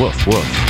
Woof, woof.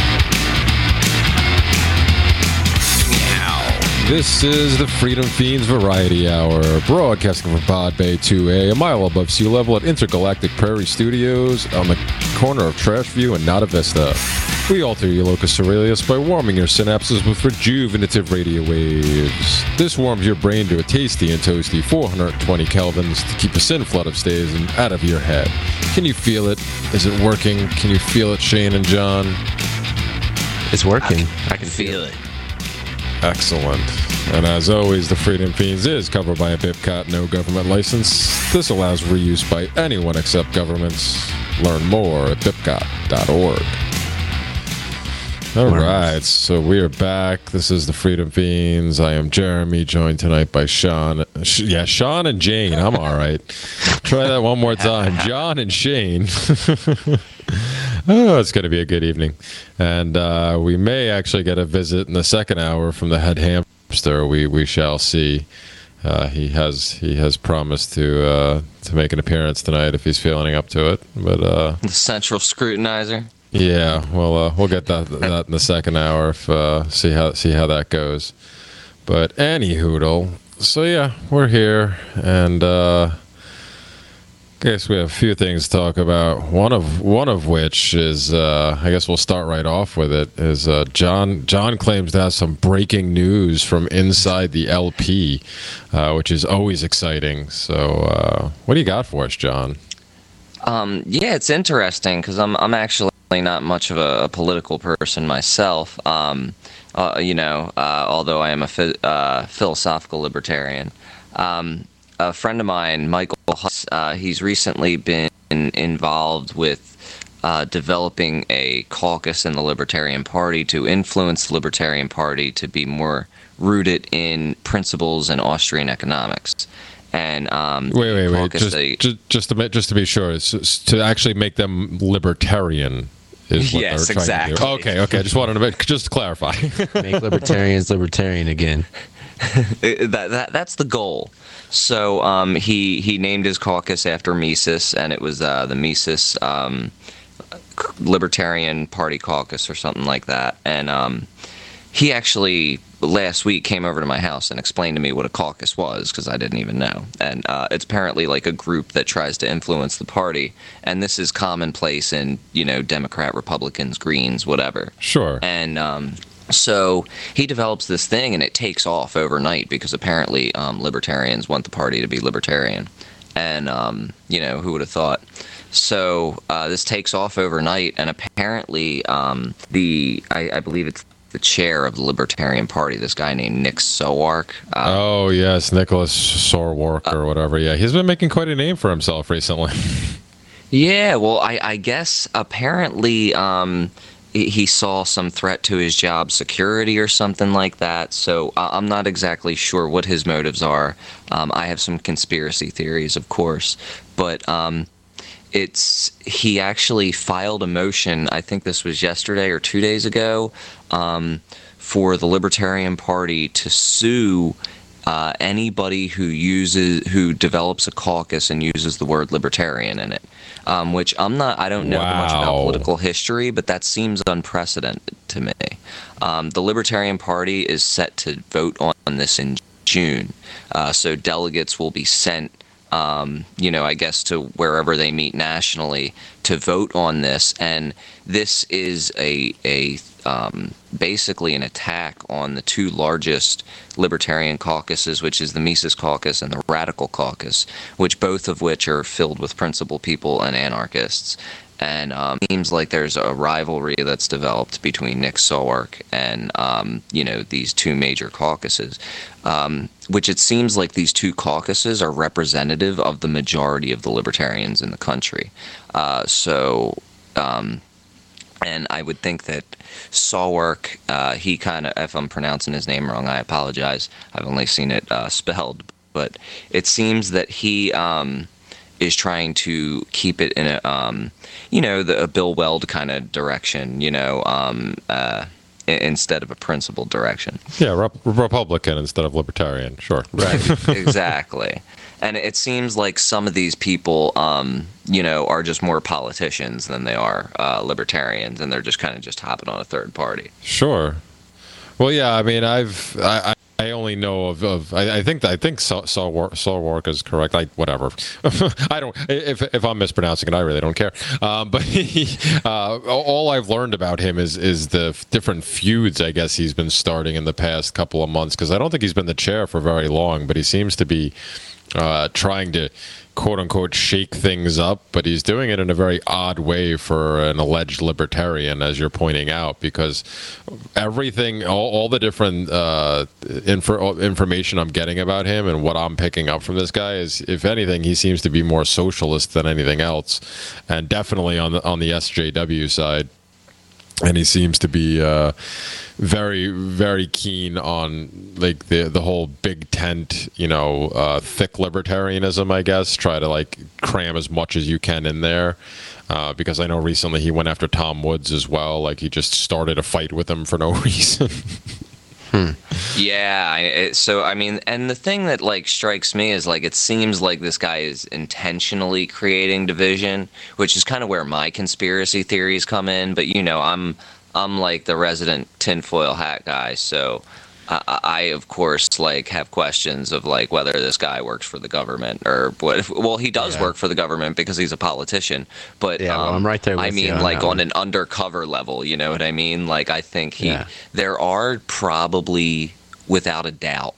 This is the Freedom Fiends Variety Hour, broadcasting from Pod Bay 2A, a mile above sea level at Intergalactic Prairie Studios on the corner of Trashview and Nada Vista. We alter your locus cerealis by warming your synapses with rejuvenative radio waves. This warms your brain to a tasty and toasty 420 kelvins to keep a sin flood of stays and out of your head. Can you feel it? Is it working? Can you feel it, Shane and John? It's working. I can feel it. Excellent. And as always, the Freedom Fiends is covered by a BIPCOT no government license. This allows reuse by anyone except governments. Learn more at bipcot.org. All right, so we are back. This is the Freedom Fiends. I am Jeremy, joined tonight by Sean. Sean and Jane. I'm all right. Try that one more time. John and Shane. Oh, it's going to be a good evening. And we may actually get a visit in the second hour from the head hamster. We shall see. He has promised to make an appearance tonight if he's feeling up to it. But the central scrutinizer. Yeah, well, we'll get that in the second hour. See how that goes. But anywhoodle, so yeah, we're here, and I guess we have a few things to talk about. One of which is, I guess we'll start right off with it. Is John claims to have some breaking news from inside the LP, which is always exciting. So, what do you got for us, John? Yeah, it's interesting because I'm actually not much of a political person myself. Although I am a philosophical libertarian. A friend of mine, Michael Huss, he's recently been involved with developing a caucus in the Libertarian Party to influence the Libertarian Party to be more rooted in principles and Austrian economics. And wait. Just to be sure, it's to actually make them libertarian. Is what yes, they're trying exactly. To do. Okay. Just wanted to clarify. Make libertarians libertarian again. That's the goal. So he named his caucus after Mises, and it was the Mises Libertarian Party Caucus or something like that. And he actually last week came over to my house and explained to me what a caucus was, because I didn't even know. And it's apparently like a group that tries to influence the party, and this is commonplace in Democrat, Republicans, Greens, whatever. Sure. And so he develops this thing, and it takes off overnight because apparently libertarians want the party to be libertarian. And, who would have thought? So this takes off overnight, and apparently I believe it's the chair of the Libertarian Party, this guy named Nick Sowark. Oh, yes, Nicholas Sowark or whatever. Yeah, he's been making quite a name for himself recently. Yeah, well, I guess apparently he saw some threat to his job security or something like that. So I'm not exactly sure what his motives are. I have some conspiracy theories, of course, but he actually filed a motion, I think this was yesterday or 2 days ago, for the Libertarian Party to sue anybody who develops a caucus and uses the word libertarian in it. Which I don't know much about political history, but that seems unprecedented to me. The Libertarian Party is set to vote on this in June, so delegates will be sent, I guess, to wherever they meet nationally to vote on this. And this is basically an attack on the two largest libertarian caucuses, which is the Mises Caucus and the Radical Caucus, both of which are filled with principled people and anarchists. And it seems like there's a rivalry that's developed between Nick Sowark and, these two major caucuses, which it seems like these two caucuses are representative of the majority of the libertarians in the country. And I would think that Sowark, he kind of, if I'm pronouncing his name wrong, I apologize. I've only seen it spelled. But it seems that he is trying to keep it in a Bill Weld kind of direction, instead of a principled direction. Yeah, Republican instead of libertarian. Sure. Right. Exactly. And it seems like some of these people, are just more politicians than they are libertarians, and they're just kind of just hopping on a third party. Sure. Well, yeah. I mean, I only know of I think Saul Work is correct. Whatever. I don't. If I'm mispronouncing it, I really don't care. But all I've learned about him is the different feuds I guess he's been starting in the past couple of months, because I don't think he's been the chair for very long, but he seems to be trying to quote unquote shake things up, but he's doing it in a very odd way for an alleged libertarian, as you're pointing out, because everything, all the different information I'm getting about him and what I'm picking up from this guy is, if anything, he seems to be more socialist than anything else, and definitely on the SJW side. And he seems to be very, very keen on like the whole big tent, thick libertarianism, I guess. Try to like cram as much as you can in there. Because I know recently he went after Tom Woods as well. Like he just started a fight with him for no reason. Yeah. And the thing that like strikes me is like, it seems like this guy is intentionally creating division, which is kind of where my conspiracy theories come in. But I'm like the resident tinfoil hat guy, so I of course like have questions of like whether this guy works for the government or what. Well, he does work for the government because he's a politician, but I'm right there with I mean, you on like that on one. an undercover level, you know what I mean? Like I think there are probably, without a doubt,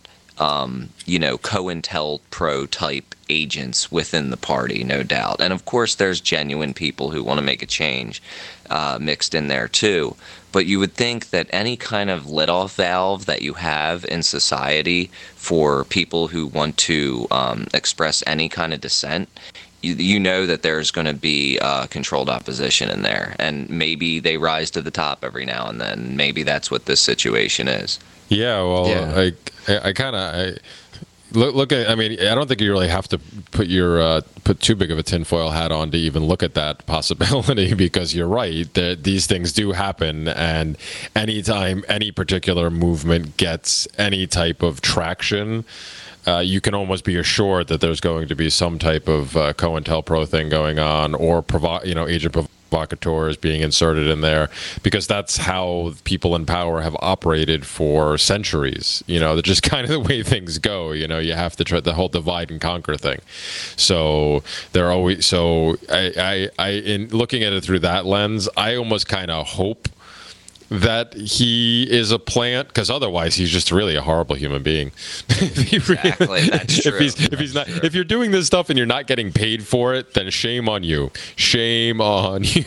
COINTELPRO type agents within the party, no doubt. And of course, there's genuine people who want to make a change mixed in there too. But you would think that any kind of let-off valve that you have in society for people who want to express any kind of dissent, you know that there's going to be controlled opposition in there. And maybe they rise to the top every now and then. Maybe that's what this situation is. Yeah, well, Yeah. I kind of look at. I mean, I don't think you really have to put too big of a tinfoil hat on to even look at that possibility, because you're right that these things do happen, and anytime any particular movement gets any type of traction, you can almost be assured that there's going to be some type of COINTELPRO thing going on, or agent provocateurs being inserted in there, because that's how people in power have operated for centuries. They're just kind of the way things go. You have to try the whole divide and conquer thing. So they're always I in looking at it through that lens, I almost kind of hope that he is a plant, because otherwise he's just really a horrible human being. Exactly, that's true. If you're doing this stuff and you're not getting paid for it, then shame on you. Shame on you.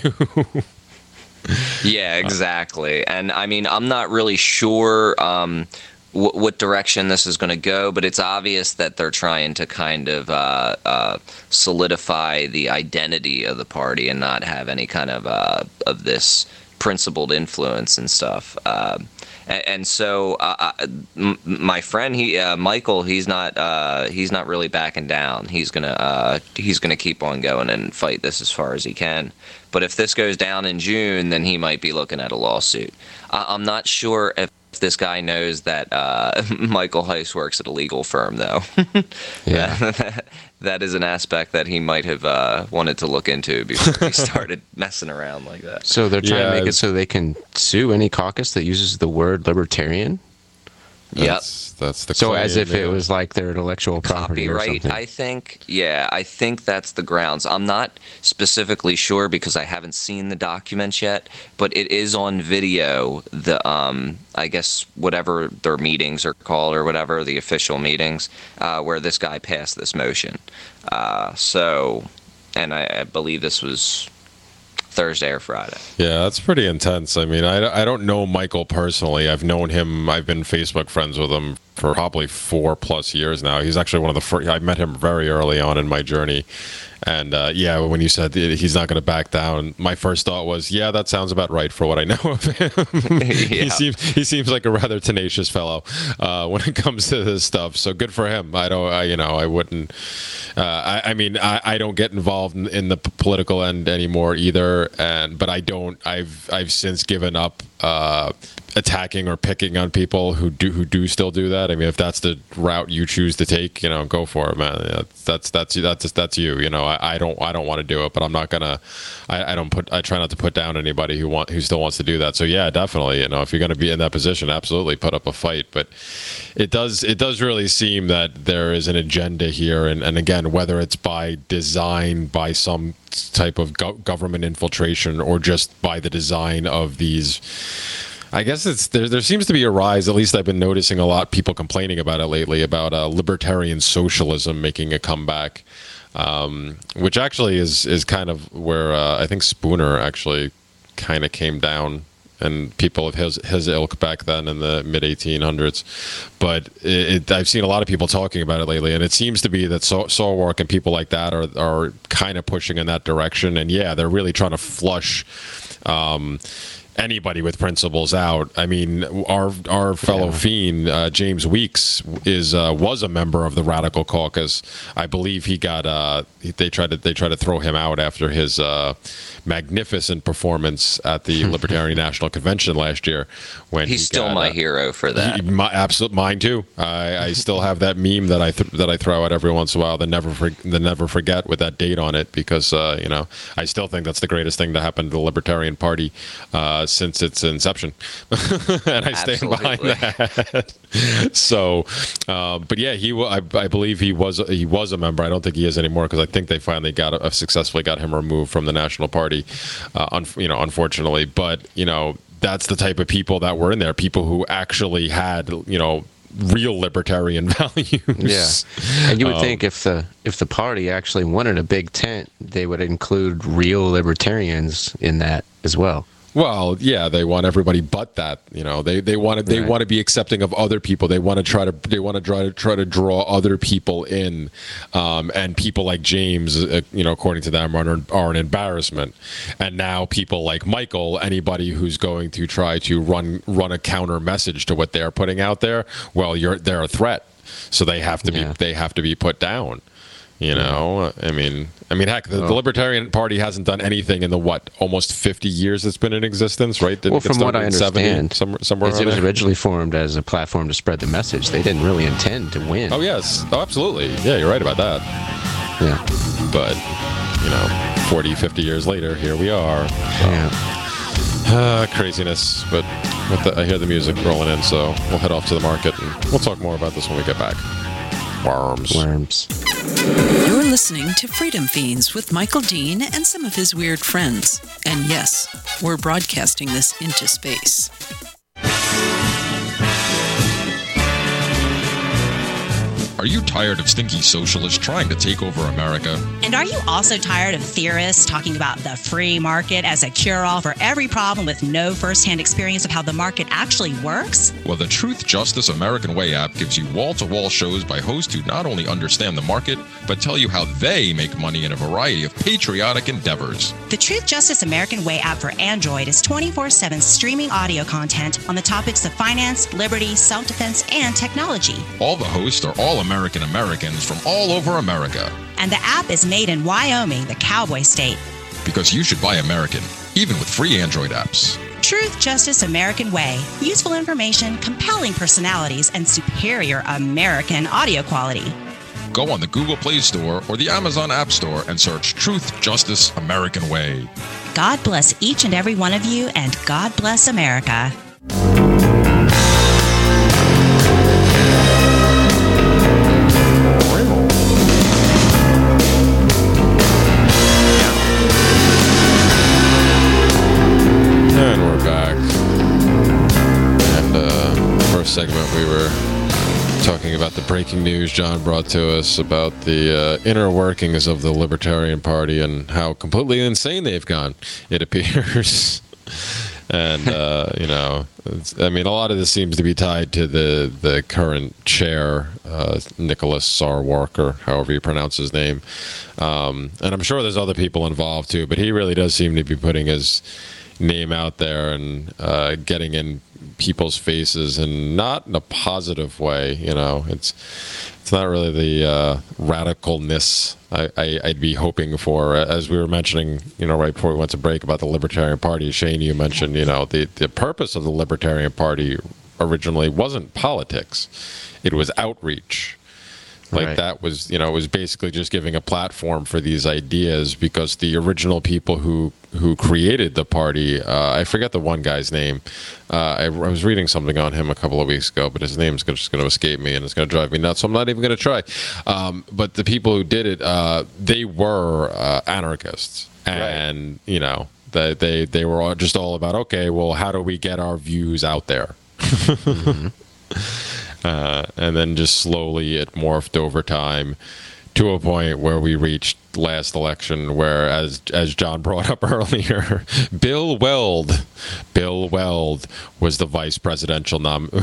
Yeah, exactly. And I mean, I'm not really sure what direction this is going to go, but it's obvious that they're trying to kind of solidify the identity of the party and not have any kind of this principled influence and stuff. And so my friend, Michael, he's not really backing down. He's gonna keep on going and fight this as far as he can. But if this goes down in June, then he might be looking at a lawsuit. I'm not sure if this guy knows that Michael Heiss works at a legal firm, though. Yeah. That is an aspect that he might have wanted to look into before he started messing around like that. So they're trying to make it so they can sue any caucus that uses the word libertarian? Yep. That's the So claim, as if it yeah. was like their intellectual property or Copyright, something. I think that's the grounds. I'm not specifically sure because I haven't seen the documents yet, but it is on video. I guess whatever their meetings are called or whatever, the official meetings, where this guy passed this motion. And I believe this was Thursday or Friday. Yeah, that's pretty intense. I mean, I don't know Michael personally. I've known him. I've been Facebook friends with him for probably 4+ years now. He's actually one of the first. I met him very early on in my journey. And yeah, when you said he's not going to back down, my first thought was, yeah, that sounds about right for what I know of him. Yeah. He seems like a rather tenacious fellow when it comes to this stuff. So good for him. I wouldn't. I mean, I don't get involved in the political end anymore either. But I don't. I've since given up attacking or picking on people who do still do that. I mean, if that's the route you choose to take, go for it, man. That's you. I don't want to do it, but I'm not gonna. I try not to put down anybody who still wants to do that. So yeah, definitely. If you're going to be in that position, absolutely put up a fight. But it does really seem that there is an agenda here, and again, whether it's by design, by some type of government infiltration, or just by the design of these. I guess there seems to be a rise, at least I've been noticing a lot, people complaining about it lately, about libertarian socialism making a comeback, which actually is kind of where I think Spooner actually kind of came down, and people of his ilk back then in the mid-1800s. But I've seen a lot of people talking about it lately, and it seems to be that Sarwark and people like that are kind of pushing in that direction. And yeah, they're really trying to flush anybody with principles out. I mean, our fellow fiend James Weeks was a member of the Radical Caucus. I believe he got they tried to throw him out after his magnificent performance at the Libertarian National Convention last year. When he's still my hero for that. Mine too. I still have that meme that I throw out every once in a while. The never forget with that date on it, because I still think that's the greatest thing to happen to the Libertarian Party since its inception, and I stand behind that. So, but yeah, I believe he was a member. I don't think he is anymore, because I think they finally successfully got him removed from the National Party, unfortunately. But that's the type of people that were in there, people who actually had real libertarian values. Yeah, and you would think if the party actually wanted a big tent, they would include real libertarians in that as well. Well, yeah, they want everybody but that. They want to be accepting of other people. They want to try to draw other people in, and people like James, according to them, are an embarrassment. And now people like Michael, anybody who's going to try to run a counter message to what they're putting out there, well, they're a threat, so they have to be put down. I mean, heck, the Libertarian Party hasn't done anything in the almost 50 years it's been in existence, right? From what I understand, somewhere it was originally formed as a platform to spread the message. They didn't really intend to win. Oh yes, absolutely. Yeah, you're right about that. Yeah, but 40, 50 years later, here we are. Yeah. Craziness, but I hear the music rolling in, so we'll head off to the market, and we'll talk more about this when we get back. Worms. You're listening to Freedom Fiends with Michael Dean and some of his weird friends. And yes, we're broadcasting this into space. Are you tired of stinky socialists trying to take over America? And are you also tired of theorists talking about the free market as a cure-all for every problem with no first-hand experience of how the market actually works? Well, the Truth, Justice, American Way app gives you wall-to-wall shows by hosts who not only understand the market, but tell you how they make money in a variety of patriotic endeavors. The Truth, Justice, American Way app for Android is 24/7 streaming audio content on the topics of finance, liberty, self-defense, and technology. All the hosts are all Americans from all over America. And the app is made in Wyoming, the cowboy state. Because you should buy American, even with free Android apps. Truth, Justice, American Way. Useful information, compelling personalities, and superior American audio quality. Go on the Google Play Store or the Amazon App Store and search Truth, Justice, American Way. God bless each and every one of you, and God bless America. And we're back. And first segment we were talking about the breaking news John brought to us about the inner workings of the Libertarian Party and how completely insane they've gone, it appears. And, I mean, a lot of this seems to be tied to the current chair, Nicholas Sarwark, or however you pronounce his name. And I'm sure there's other people involved, too, but he really does seem to be putting his name out there and getting in people's faces, and not in a positive way. It's not really the radicalness I'd be hoping for. As we were mentioning, right before we went to break, about the Libertarian Party, Shane, you mentioned, the purpose of the Libertarian Party originally wasn't politics. It was outreach. Right. That was, it was basically just giving a platform for these ideas, because the original people who created the party, I forget the one guy's name. I was reading something on him a couple of weeks ago, but his name's just going to escape me, and it's going to drive me nuts, so I'm not even going to try. But the people who did it, they were anarchists. And, they were all just all about, okay, well, how do we get our views out there? Mm-hmm. And then just slowly it morphed over time to a point where we reached last election, where, as John brought up earlier, Bill Weld was the vice presidential nominee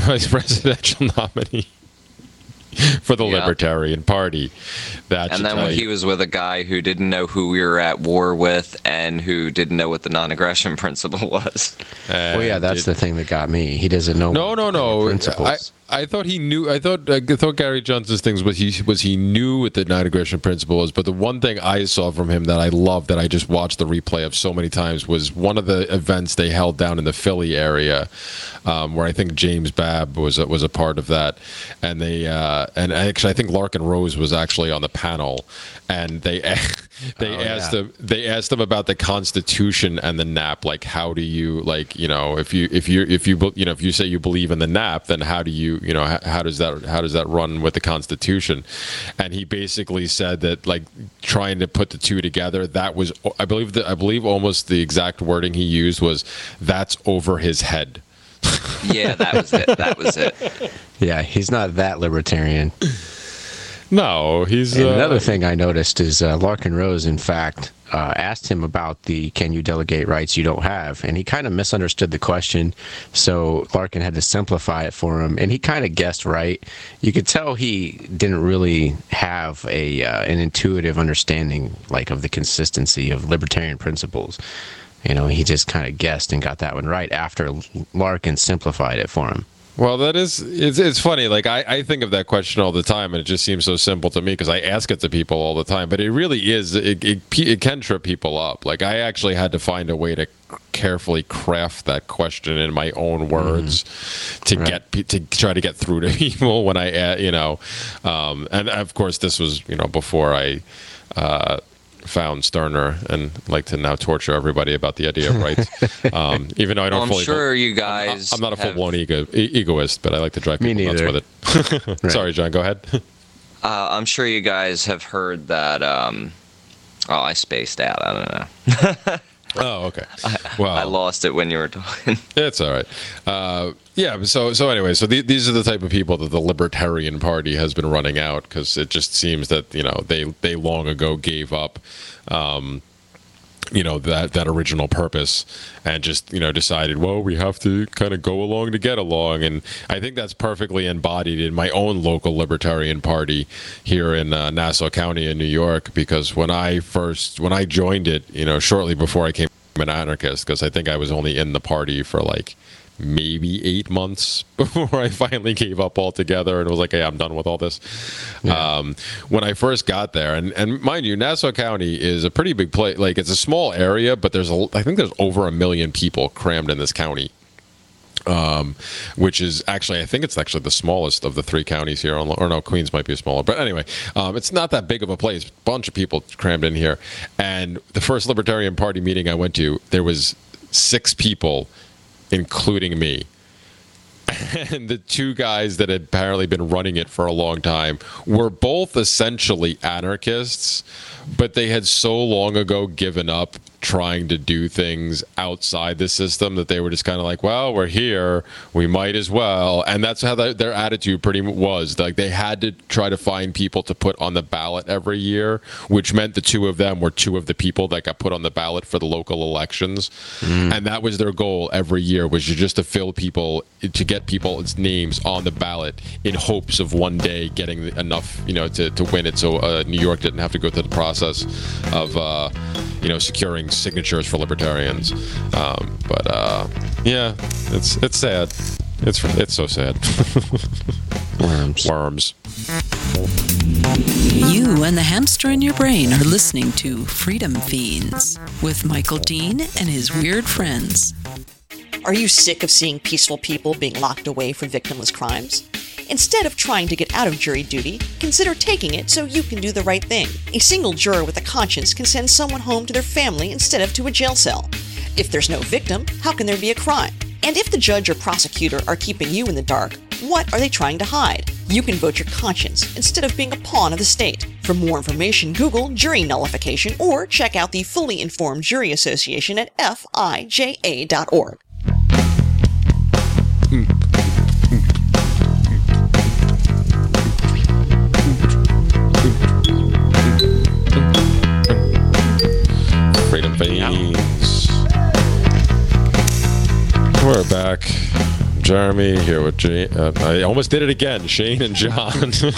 for the Libertarian Party. And then when he was with a guy who didn't know who we were at war with, and who didn't know what the non-aggression principle was. That's the thing that got me. He doesn't know. No. Principles. I thought he knew. I thought Gary Johnson's things was he knew what the non-aggression principle was. But the one thing I saw from him that I loved, that I just watched the replay of so many times, was one of the events they held down in the Philly area, where I think James Babb was a part of that, and they and actually I think Larkin Rose was actually on the panel, and they asked him about the Constitution and the NAP. Like, how do you, if you say you believe in the NAP, then how do you, how does that run with the Constitution? And he basically said that, like, trying to put the two together, that was, I believe almost the exact wording he used was, that's over his head. Yeah, that was it. Yeah, he's not that libertarian. No, he's... another thing I noticed is Larkin Rose, in fact, asked him about the can you delegate rights you don't have, and he kind of misunderstood the question, so Larkin had to simplify it for him, and he kind of guessed right. You could tell he didn't really have an intuitive understanding, like, of the consistency of libertarian principles. He just kind of guessed and got that one right after Larkin simplified it for him. Well, it's funny. Like, I think of that question all the time, and it just seems so simple to me because I ask it to people all the time. But it really is. It can trip people up. Like, I actually had to find a way to carefully craft that question in my own words to try to get through to people when I, and of course this was before I found Stirner and like to now torture everybody about the idea of rights. Even though I don't fully... I'm sure you guys... I'm not a full-blown egoist, but I like to drive people nuts with it. Right. Sorry, John, go ahead. I'm sure you guys have heard that... I spaced out. I don't know. Oh, okay. Well, I lost it when you were talking. It's all right. So anyway, so these are the type of people that the Libertarian Party has been running out, because it just seems that they long ago gave up that original purpose and just decided, well, we have to kind of go along to get along. And I think that's perfectly embodied in my own local Libertarian Party here in Nassau County in New York, because when I joined it, shortly before I became an anarchist, because I think I was only in the party for like maybe 8 months before I finally gave up altogether and was like, hey, I'm done with all this. Yeah. When I first got there, and mind you, Nassau County is a pretty big place. Like, it's a small area, but I think there's over 1 million people crammed in this county. Which is actually, I think it's actually the smallest of the 3 counties here. Or no, Queens might be smaller. But anyway, it's not that big of a place. Bunch of people crammed in here. And the first Libertarian Party meeting I went to, there was 6 people, including me. And the 2 guys that had apparently been running it for a long time were both essentially anarchists, but they had so long ago given up trying to do things outside the system that they were just kind of like, well, we're here, we might as well. And that's how their attitude pretty much was. Like, they had to try to find people to put on the ballot every year, which meant the 2 of them were 2 of the people that got put on the ballot for the local elections. And that was their goal every year, was just to fill people, to get people's names on the ballot in hopes of one day getting enough, to win it, so New York didn't have to go through the process of securing signatures for libertarians. Yeah, it's sad. It's so sad. Worms. You and the hamster in your brain are listening to Freedom Fiends with Michael Dean and his weird friends. Are you sick of seeing peaceful people being locked away for victimless crimes? Instead of trying to get out of jury duty, consider taking it so you can do the right thing. A single juror with a conscience can send someone home to their family instead of to a jail cell. If there's no victim, how can there be a crime? And if the judge or prosecutor are keeping you in the dark, what are they trying to hide? You can vote your conscience instead of being a pawn of the state. For more information, Google jury nullification or check out the Fully Informed Jury Association at fija.org. Freedom Fiends. We're back. Jeremy here with Jane. I almost did it again. Shane and John.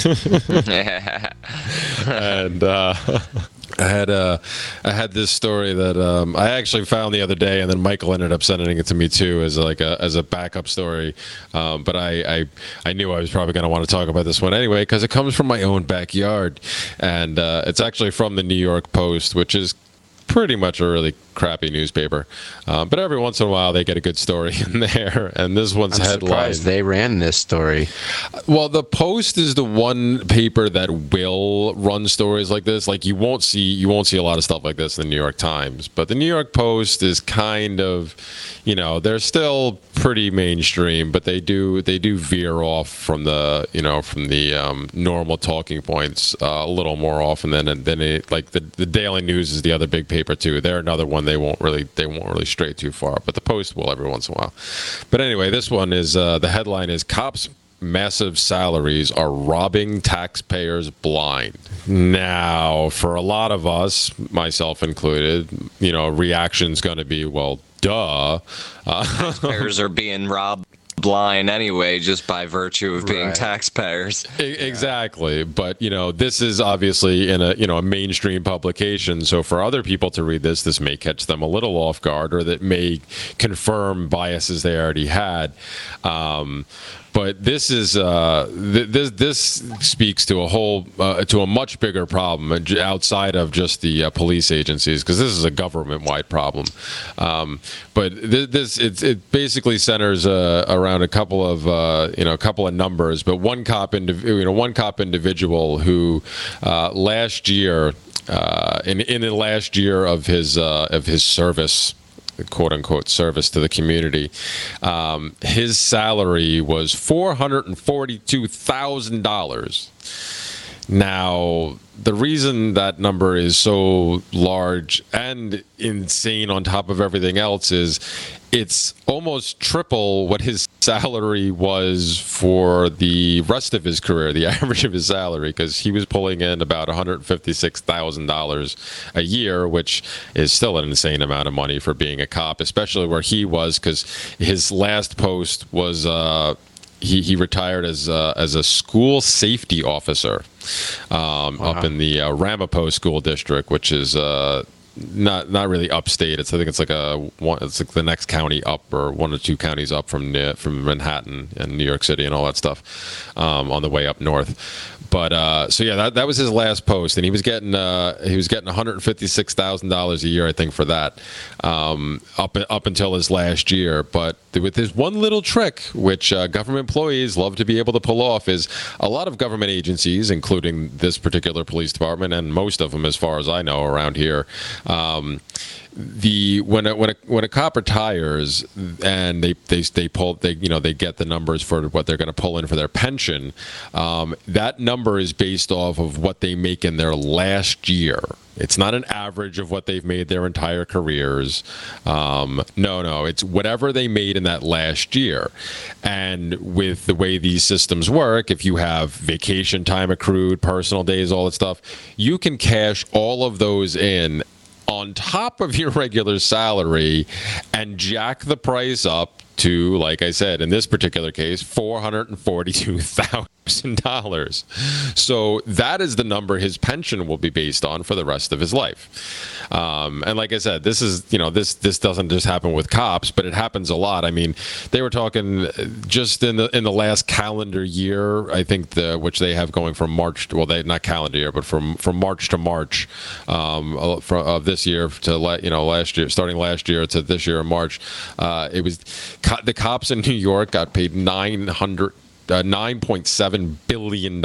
And I had this story that I actually found the other day, and then Michael ended up sending it to me too as a backup story. But I knew I was probably going to want to talk about this one anyway because it comes from my own backyard, and it's actually from the New York Post, which is pretty much a really crappy newspaper, but every once in a while they get a good story in there. And this one's headline. Surprised they ran this story. Well, the Post is the one paper that will run stories like this. Like you won't see a lot of stuff like this in the New York Times, but the New York Post is kind of, they're still pretty mainstream, but they do veer off from the normal talking points a little more often than it, like the Daily News is the other big paper too. They're another one they won't really stray too far, but the Post will every once in a while. But anyway, this one is the headline is "Cops' Massive Salaries Are Robbing Taxpayers Blind." Now, for a lot of us, myself included, reaction's going to be, well, duh. Taxpayers are being robbed blind anyway, just by virtue of being taxpayers. Exactly. But this is obviously in a mainstream publication, so for other people to read this may catch them a little off guard, or that may confirm biases they already had. But this is this speaks to to a much bigger problem outside of just the police agencies, because this is a government-wide problem. But it basically centers around a couple of numbers. But one cop individual who last year in the last year of his service, quote unquote service to the community, his salary was $442,000. Now, the reason that number is so large and insane on top of everything else is it's almost triple what his salary was for the rest of his career, the average of his salary, because he was pulling in about $156,000 a year, which is still an insane amount of money for being a cop, especially where he was, because his last post was he retired as a school safety officer up in the Ramapo School District, which is not really upstate. I think it's like the next county up, or one or two counties up from Manhattan and New York City and all that stuff, on the way up north. But so yeah, that was his last post, and he was getting $156,000 a year, I think, for that, up until his last year. But with his one little trick, which government employees love to be able to pull off, is a lot of government agencies, including this particular police department, and most of them, as far as I know, around here. When a cop retires and they get the numbers for what they're going to pull in for their pension, that number is based off of what they make in their last year. It's not an average of what they've made their entire careers. No, it's whatever they made in that last year. And with the way these systems work, if you have vacation time accrued, personal days, all that stuff, you can cash all of those in on top of your regular salary and jack the price up to, like I said, in this particular case, $442,000. So that is the number his pension will be based on for the rest of his life. And like I said, this is, this doesn't just happen with cops, but it happens a lot. I mean, they were talking just in the last calendar year, I think, which they have going from March, not calendar year, but from March to March of this year to last year, starting last year to this year in March, it was the cops in New York got paid $9.7 billion.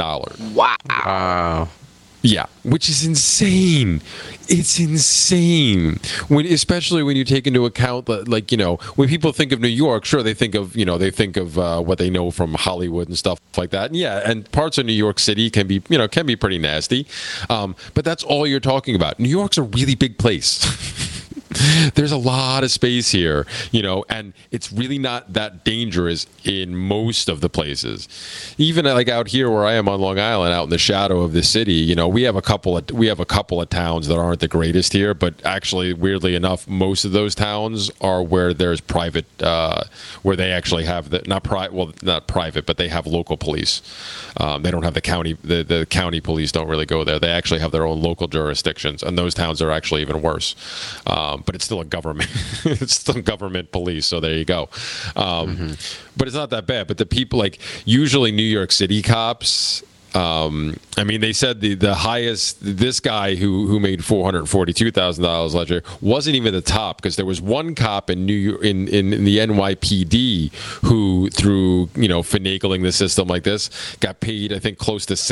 Wow. Yeah, which is insane. It's insane. Especially when you take into account that, when people think of New York, sure, they think of what they know from Hollywood and stuff like that. And yeah, and parts of New York City can be pretty nasty. But that's all you're talking about. New York's a really big place. There's a lot of space here, and it's really not that dangerous in most of the places. Even like out here where I am on Long Island, out in the shadow of the city, we have a couple of towns that aren't the greatest here, but actually, weirdly enough, most of those towns are where there's private, where they actually have not private, but they have local police. They don't have the county. The county police don't really go there. They actually have their own local jurisdictions, and those towns are actually even worse. But it's still a government. It's still government police. So there you go. But it's not that bad. But the people, usually New York City cops. They said the highest. This guy who made $442,000 last year wasn't even the top, because there was one cop in New York in the NYPD who, through finagling the system like this, got paid, I think, close to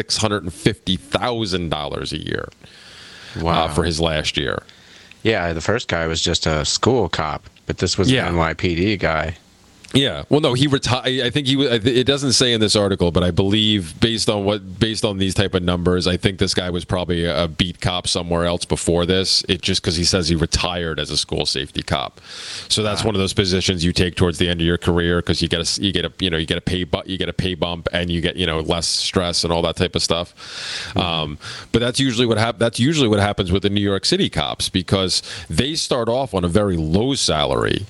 $650,000 a year. Wow. For his last year. Yeah, the first guy was just a school cop, but this was an NYPD guy. Yeah. Well, no, he retired. I think he was. It doesn't say in this article, but I believe based on these type of numbers, I think this guy was probably a beat cop somewhere else before this. It just because he says he retired as a school safety cop. So that's one of those positions you take towards the end of your career, because you get a pay bump, and you get less stress and all that type of stuff. But that's usually what happens with the New York City cops, because they start off on a very low salary.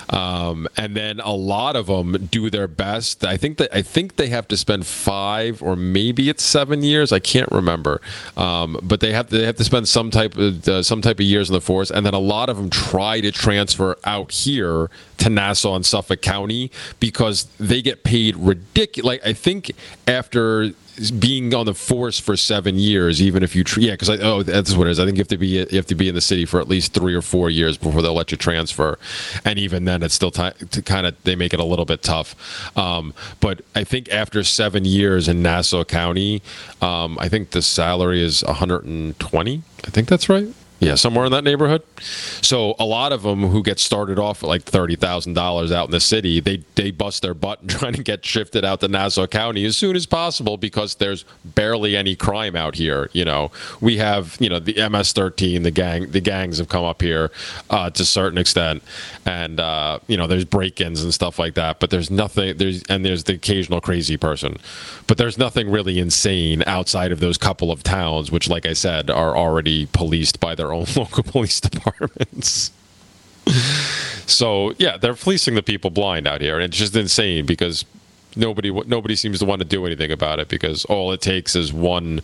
And then a lot of them do their best. I think they have to spend 5 or maybe it's 7 years. I can't remember. But they have to spend some type of years in the force, and then a lot of them try to transfer out here to Nassau and Suffolk County, because they get paid ridiculous. I think after being on the force for 7 years, even if you because that's what it is. I think you have to be in the city for at least 3 or 4 years before they'll let you transfer, and even then it's still they make it a little bit tough. But I think after 7 years in Nassau County, I think the salary is $120. I think that's right. Yeah, somewhere in that neighborhood. So a lot of them who get started off at like $30,000 out in the city, they bust their butt trying to get shifted out to Nassau County as soon as possible, because there's barely any crime out here. We have the MS-13, the gangs have come up here to a certain extent, and there's break-ins and stuff like that. But there's nothing. There's the occasional crazy person, but there's nothing really insane outside of those couple of towns, which, like I said, are already policed by their own local police departments. So yeah, they're fleecing the people blind out here, and it's just insane, because nobody seems to want to do anything about it, because all it takes is one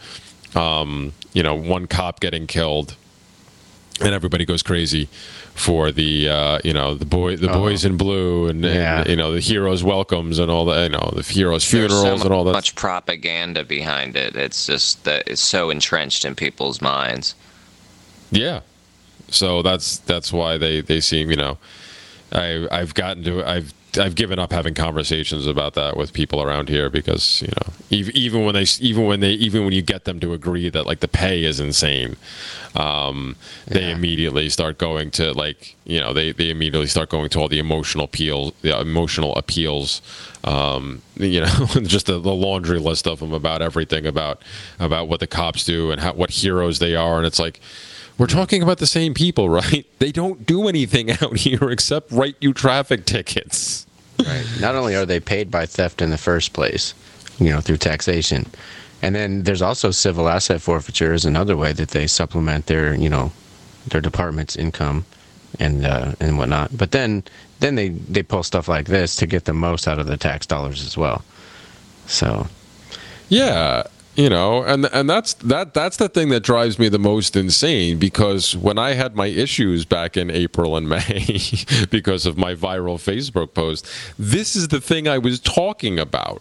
cop getting killed, and everybody goes crazy for the boys in blue, and the heroes' welcomes and all that, the heroes' funerals and all that. Much propaganda behind it. It's just that it's so entrenched in people's minds. Yeah, so that's why they seem. I've given up having conversations about that with people around here, because even when you get them to agree that the pay is insane, they immediately start going to they immediately start going to all the emotional appeals, just the laundry list of them about everything about what the cops do and what heroes they are, and it's like, we're talking about the same people, right? They don't do anything out here except write you traffic tickets. Right. Not only are they paid by theft in the first place, through taxation, and then there's also civil asset forfeiture is another way that they supplement their department's income. and whatnot. But then they pull stuff like this to get the most out of the tax dollars as well. So, yeah. And that's the thing that drives me the most insane, because when I had my issues back in April and May because of my viral Facebook post, this is the thing I was talking about.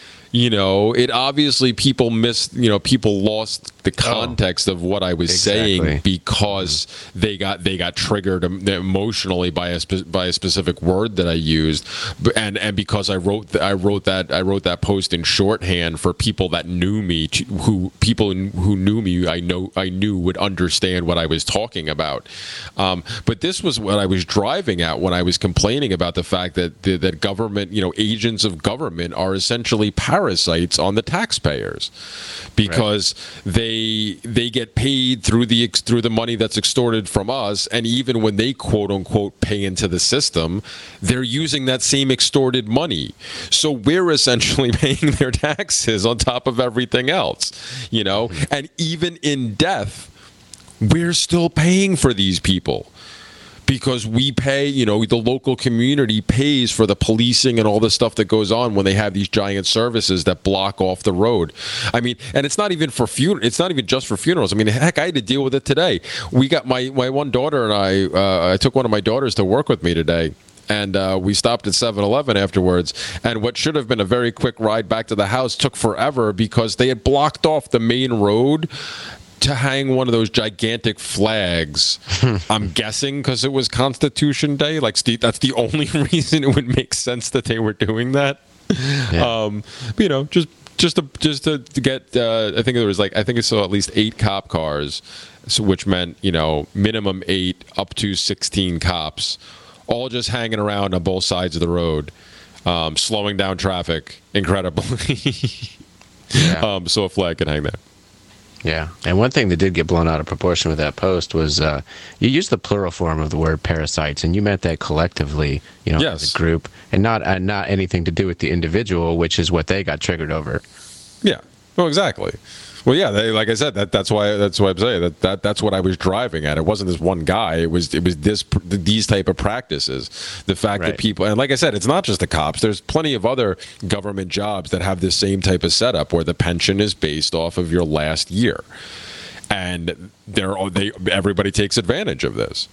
It obviously people lost the context of what I was saying because they got triggered emotionally by a specific word that I used, and because I wrote that post in shorthand for people that knew me, who knew me I knew would understand what I was talking about. But this was what I was driving at when I was complaining about the fact that government, agents of government are essentially parasites on the taxpayers, because they get paid through the money that's extorted from us, and even when they quote unquote pay into the system, they're using that same extorted money. So we're essentially paying their taxes on top of everything else, and even in death, we're still paying for these people. Because we pay, the local community pays for the policing and all the stuff that goes on when they have these giant services that block off the road. I mean, and it's not even it's not even just for funerals. I mean, heck, I had to deal with it today. We got my one daughter and I took one of my daughters to work with me today. And we stopped at 7-Eleven afterwards. And what should have been a very quick ride back to the house took forever because they had blocked off the main road to hang one of those gigantic flags. I'm guessing because it was Constitution Day. Like, Steve, that's the only reason it would make sense that they were doing that. Yeah. Just to get. I think it saw at least 8 cop cars, which meant minimum 8 up to 16 cops, all just hanging around on both sides of the road, slowing down traffic incredibly. So a flag could hang there. Yeah, and one thing that did get blown out of proportion with that post was you used the plural form of the word parasites, and you meant that collectively, yes, as a group, and not anything to do with the individual, which is what they got triggered over. Yeah, well, exactly. Well, yeah, like I said, that's why I'm saying that's what I was driving at. It wasn't this one guy. It was these type of practices. The fact that people, and like I said, it's not just the cops. There's plenty of other government jobs that have this same type of setup where the pension is based off of your last year, and everybody takes advantage of this,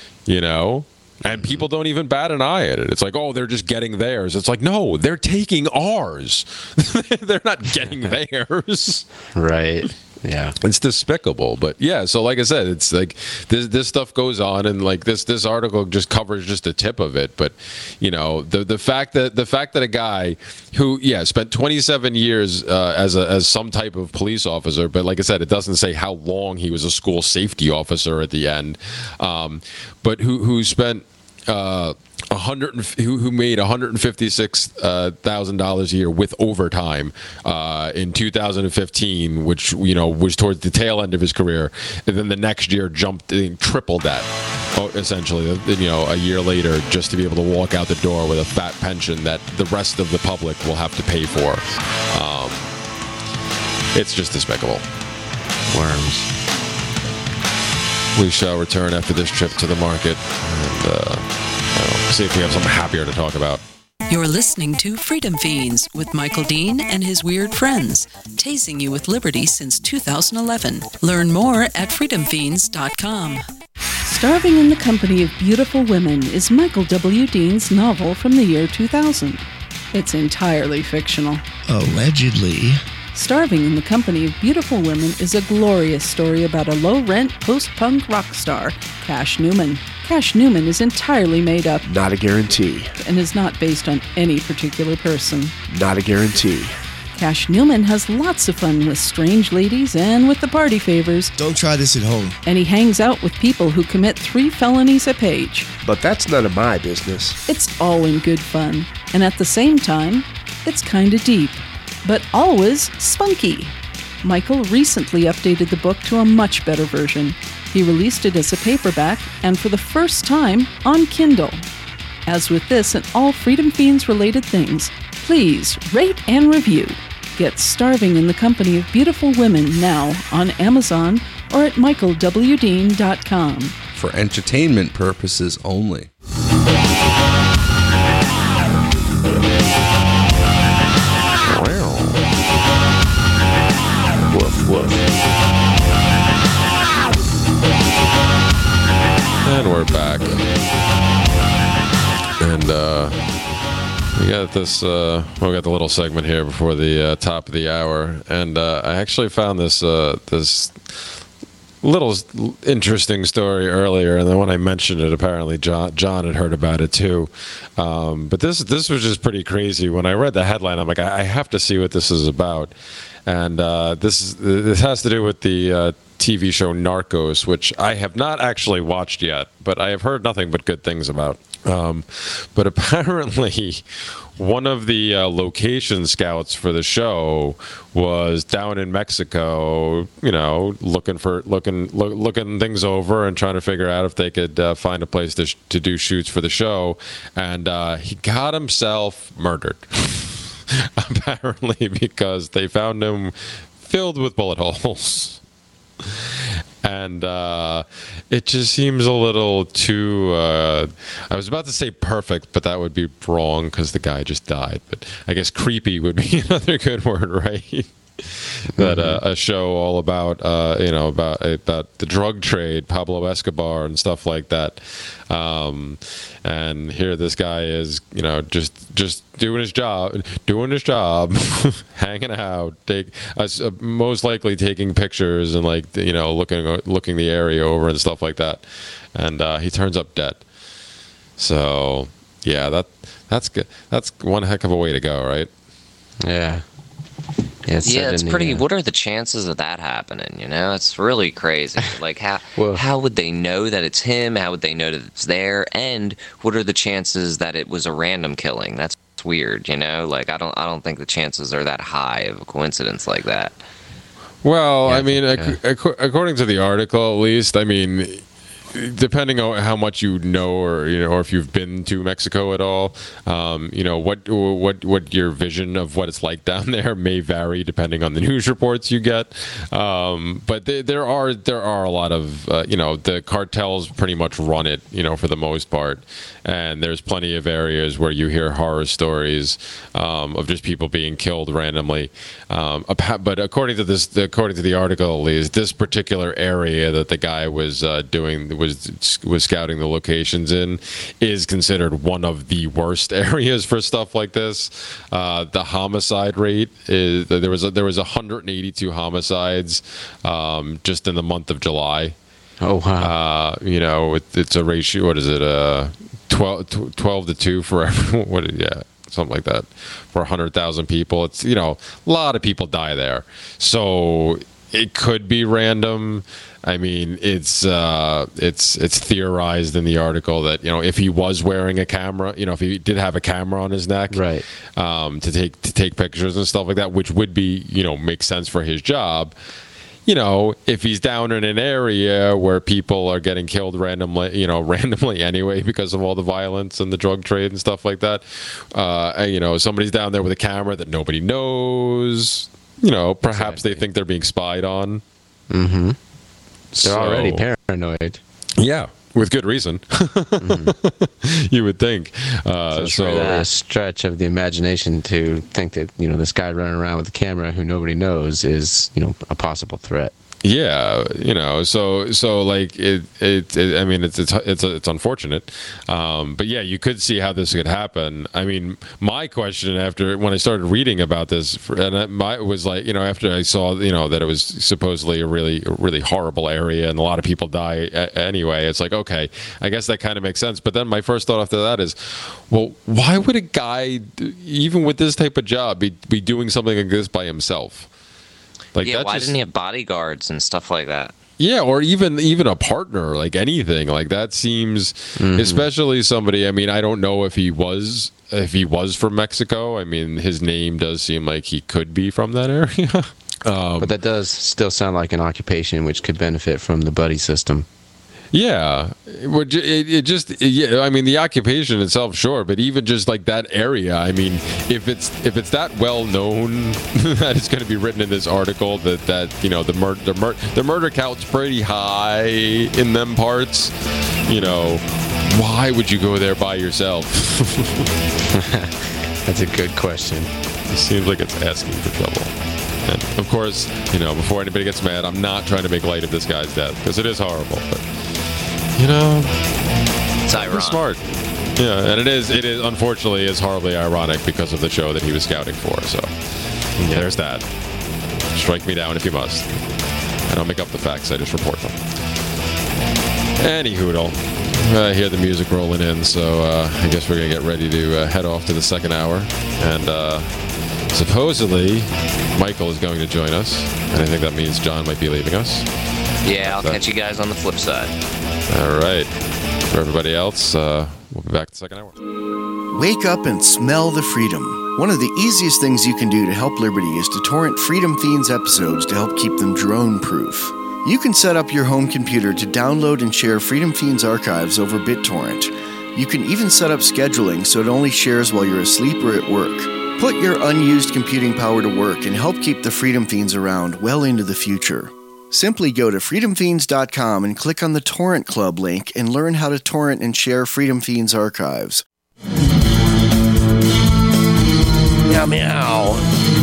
And people don't even bat an eye at it. It's like, oh, they're just getting theirs. It's like, no, they're taking ours. They're not getting theirs. Right. Yeah. It's despicable. But yeah, so like I said, it's like this stuff goes on, and like this article just covers just the tip of it. But the fact that a guy who spent 27 years as some type of police officer, but like I said, it doesn't say how long he was a school safety officer at the end, but who spent who made $156,000 a year with overtime in 2015, which was towards the tail end of his career, and then the next year tripled that, essentially, a year later, just to be able to walk out the door with a fat pension that the rest of the public will have to pay for. It's just despicable. Worms. We shall return after this trip to the market and see if we have something happier to talk about. You're listening to Freedom Fiends with Michael Dean and his weird friends, tasing you with liberty since 2011. Learn more at freedomfiends.com. Starving in the Company of Beautiful Women is Michael W. Dean's novel from the year 2000. It's entirely fictional. Allegedly. Starving in the Company of Beautiful Women is a glorious story about a low-rent post-punk rock star, Cash Newman. Cash Newman is entirely made up. Not a guarantee. And is not based on any particular person. Not a guarantee. Cash Newman has lots of fun with strange ladies and with the party favors. Don't try this at home. And he hangs out with people who commit 3 felonies a page. But that's none of my business. It's all in good fun. And at the same time, it's kinda deep. But always spunky. Michael recently updated the book to a much better version. He released it as a paperback and for the first time on Kindle. As with this and all Freedom Fiends related things, please rate and review. Get Starving in the Company of Beautiful Women now on Amazon or at michaelwdean.com. for entertainment purposes only. Woof, woof. And we're back. And we got this. We got the little segment here before the top of the hour, and I actually found this this little interesting story earlier, and then when I mentioned it, apparently John had heard about it too. But this was just pretty crazy. When I read the headline, I'm like, I have to see what this is about. And this has to do with the TV show Narcos, which I have not actually watched yet, but I have heard nothing but good things about. But apparently, one of the location scouts for the show was down in Mexico, you know, looking things over and trying to figure out if they could find a place to do shoots for the show, and he got himself murdered. Apparently, because they found him filled with bullet holes. And it just seems a little too, I was about to say perfect, but that would be wrong because the guy just died. But I guess creepy would be another good word, right? That a show all about about the drug trade, Pablo Escobar and stuff like that. And here this guy is, just doing his job, hanging out, most likely taking pictures and looking the area over and stuff like that. And he turns up dead. So yeah, that's good. That's one heck of a way to go, right? Yeah. It's pretty. What are the chances of that happening? It's really crazy. Like how would they know that it's him? How would they know that it's there? And what are the chances that it was a random killing? That's weird. Like I don't think the chances are that high of a coincidence like that. Well, according to the article, at least, depending on how much you know, or if you've been to Mexico at all, what your vision of what it's like down there may vary depending on the news reports you get. But there are a lot of the cartels pretty much run it, for the most part, and there's plenty of areas where you hear horror stories of just people being killed randomly. But according to the article, at least, this particular area that the guy was scouting the locations in is considered one of the worst areas for stuff like this. The homicide rate is there was 182 homicides just in the month of July. Oh wow! It's a ratio. What is it? 12 to 2 for everyone. Something like that for 100,000 people. It's a lot of people die there, so it could be random. It's theorized in the article that if he was wearing a camera, if he did have a camera on his neck, right, to take pictures and stuff like that, which would be make sense for his job. If he's down in an area where people are getting killed randomly anyway because of all the violence and the drug trade and stuff like that, somebody's down there with a camera that nobody knows. Perhaps they think they're being spied on. Mm-hmm. They're already paranoid. Yeah, with good reason. You would think. So a stretch of the imagination to think that this guy running around with a camera who nobody knows is a possible threat. Yeah, so like it's unfortunate, but yeah, you could see how this could happen. My question when I started reading about this, was like, after I saw that it was supposedly a really horrible area and a lot of people die anyway, it's like, okay, I guess that kind of makes sense. But then my first thought after that is, well, why would a guy, even with this type of job, be doing something like this by himself? Why didn't he have bodyguards and stuff like that? Yeah, or even a partner, like anything like that seems, especially somebody. I don't know if he was from Mexico. His name does seem like he could be from that area. But that does still sound like an occupation which could benefit from the buddy system. Yeah, it just yeah. I mean, the occupation itself, sure, but even just like that area. I mean, if it's that well known that it's going to be written in this article that you know the murder count's pretty high in them parts. You know, why would you go there by yourself? That's a good question. It seems like it's asking for trouble. And of course, you know, before anybody gets mad, I'm not trying to make light of this guy's death because it is horrible. But you know, it's ironic. He's smart. Yeah, and it is unfortunately is horribly ironic because of the show that he was scouting for. So there's that. Strike me down if you must. I don't make up the facts; I just report them. Anyhoodle. I hear the music rolling in, so I guess we're gonna get ready to head off to the second hour, and supposedly Michael is going to join us, and I think that means John might be leaving us. Yeah, I'll catch you guys on the flip side. All right. For everybody else, we'll be back the second hour. Wake up and smell the freedom. One of the easiest things you can do to help Liberty is to torrent Freedom Fiends episodes to help keep them drone-proof. You can set up your home computer to download and share Freedom Fiends archives over BitTorrent. You can even set up scheduling so it only shares while you're asleep or at work. Put your unused computing power to work and help keep the Freedom Fiends around well into the future. Simply go to freedomfiends.com and click on the Torrent Club link and learn how to torrent and share Freedom Fiends archives. Meow meow.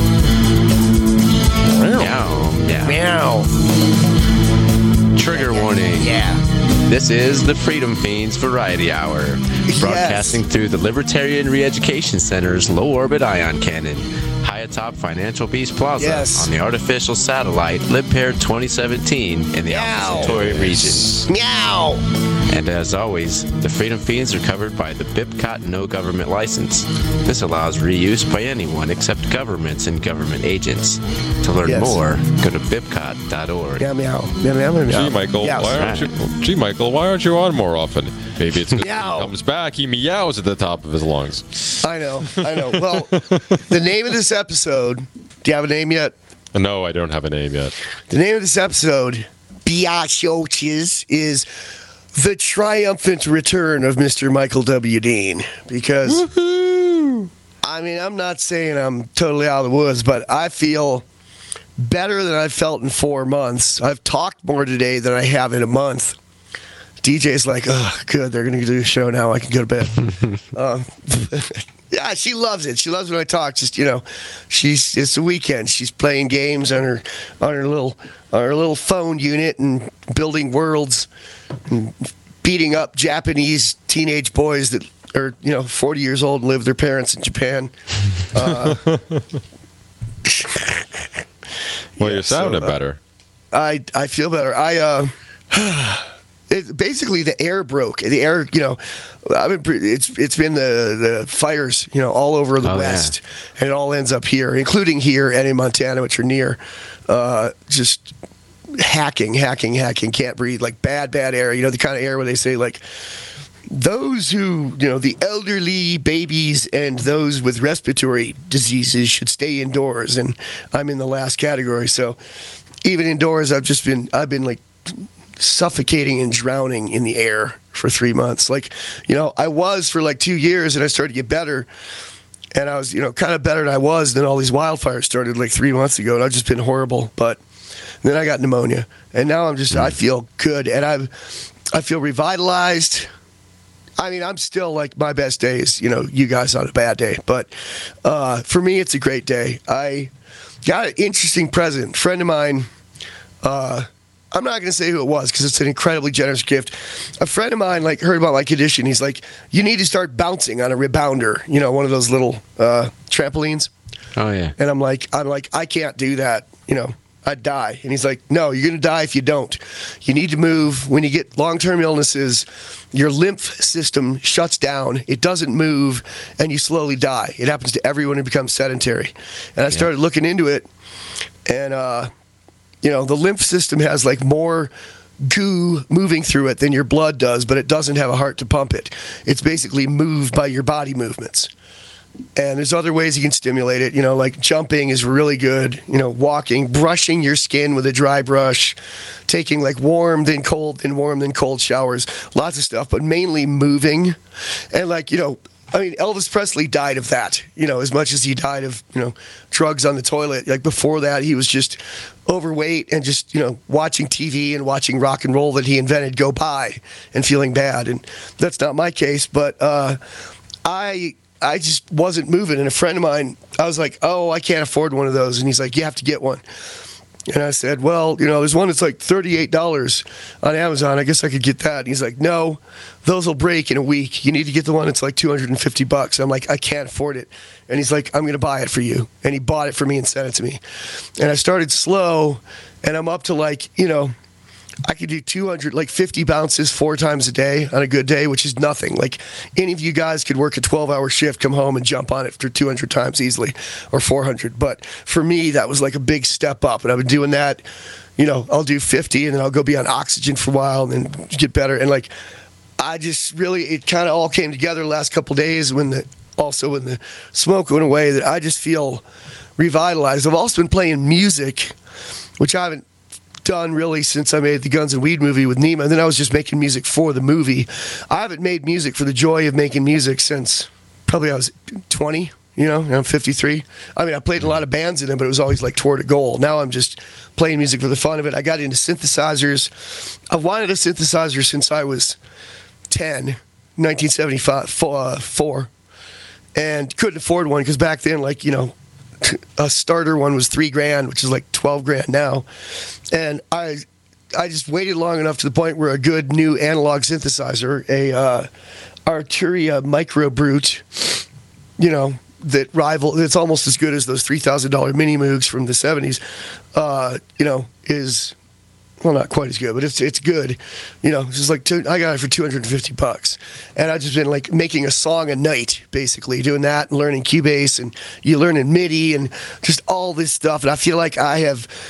Meow. Yeah. Meow. Trigger warning. Yeah. This is the Freedom Fiends Variety Hour, broadcasting through the Libertarian Re-Education Center's low-orbit ion cannon, high atop Financial Beast Plaza on the artificial satellite LibPair 2017 in the Alpha Centauri region. Meow! And as always, the Freedom Fiends are covered by the BIPCOT No Government License. This allows reuse by anyone except governments and government agents. To learn more, go to bipcot.org. Meow meow. Meow meow meow. Gee, Michael, why aren't you on more often? Maybe it's because when he comes back, he meows at the top of his lungs. I know. Well, the name of this episode, do you have a name yet? No, I don't have a name yet. The name of this episode, Biatches, is The Triumphant Return of Mr. Michael W. Dean. Because, I mean, I'm not saying I'm totally out of the woods, but I feel better than I've felt in 4 months. I've talked more today than I have in a month. DJ's like, oh, good, they're going to do a show now. I can go to bed. Yeah, she loves it. She loves when I talk. Just, you know, it's the weekend. She's playing games on her little phone unit and building worlds and beating up Japanese teenage boys that are, 40 years old and live with their parents in Japan. Well, you're sounding better. I feel better. Basically, the air broke. The air, it's been the fires, all over the West, and it all ends up here, including here and in Montana, which are near. Just hacking, can't breathe, like bad air. The kind of air where they say, like, those who, the elderly, babies, and those with respiratory diseases should stay indoors, and I'm in the last category. So even indoors, I've been like suffocating and drowning in the air for 3 months. Like, I was for like 2 years, and I started to get better, and I was, kind of better than I was. Then all these wildfires started like 3 months ago, and I've just been horrible. But then I got pneumonia, and now I feel good, and I feel revitalized. I mean, I'm still like my best days, you guys on a bad day. But for me, it's a great day. I got an interesting present. Friend of mine, I'm not going to say who it was because it's an incredibly generous gift. A friend of mine heard about my condition. He's like, you need to start bouncing on a rebounder, one of those little trampolines. Oh, yeah. And I'm like, I can't do that, I'd die. And he's like, no, you're going to die if you don't. You need to move. When you get long-term illnesses, your lymph system shuts down. It doesn't move, and you slowly die. It happens to everyone who becomes sedentary. And I started looking into it, and, the lymph system has like more goo moving through it than your blood does, but it doesn't have a heart to pump it. It's basically moved by your body movements. And there's other ways you can stimulate it. Like jumping is really good. Walking, brushing your skin with a dry brush, taking like warm then cold and warm then cold showers, lots of stuff, but mainly moving. And Elvis Presley died of that, as much as he died of, drugs on the toilet. Like before that, he was just overweight and just, watching TV and watching rock and roll that he invented go by and feeling bad. And that's not my case, but I just wasn't moving. And a friend of mine, I was like, oh, I can't afford one of those. And he's like, you have to get one. And I said, well, there's one that's like $38 on Amazon. I guess I could get that. And he's like, no, those will break in a week. You need to get the one that's like $250. I'm like, I can't afford it. And he's like, I'm going to buy it for you. And he bought it for me and sent it to me. And I started slow, and I'm up to like, I could do 50 bounces 4 times a day on a good day, which is nothing. Like any of you guys could work a 12-hour shift, come home and jump on it for 200 times easily, or 400. But for me, that was like a big step up. And I've been doing that, I'll do 50 and then I'll go be on oxygen for a while and then get better. And like, I just really, it kind of all came together the last couple of days when the smoke went away, that I just feel revitalized. I've also been playing music, which I haven't done really since I made the Guns and Weed movie with Nima. And then I was just making music for the movie. I haven't made music for the joy of making music since probably I was 20, and I'm 53. I played in a lot of bands in them, but it was always like toward a goal. Now I'm just playing music for the fun of it. I got into synthesizers. I've wanted a synthesizer since I was 10, 1974, and couldn't afford one because back then, a starter one was $3,000, which is like $12,000 now. And I just waited long enough to the point where a good new analog synthesizer, a Arturia Micro Brute, it's almost as good as those $3,000 mini Moogs from the 70s, is, well, not quite as good, but it's good. It's just like I got it for $250, and I've just been like making a song a night, basically doing that and learning Cubase, and you learning MIDI and just all this stuff. And I feel like I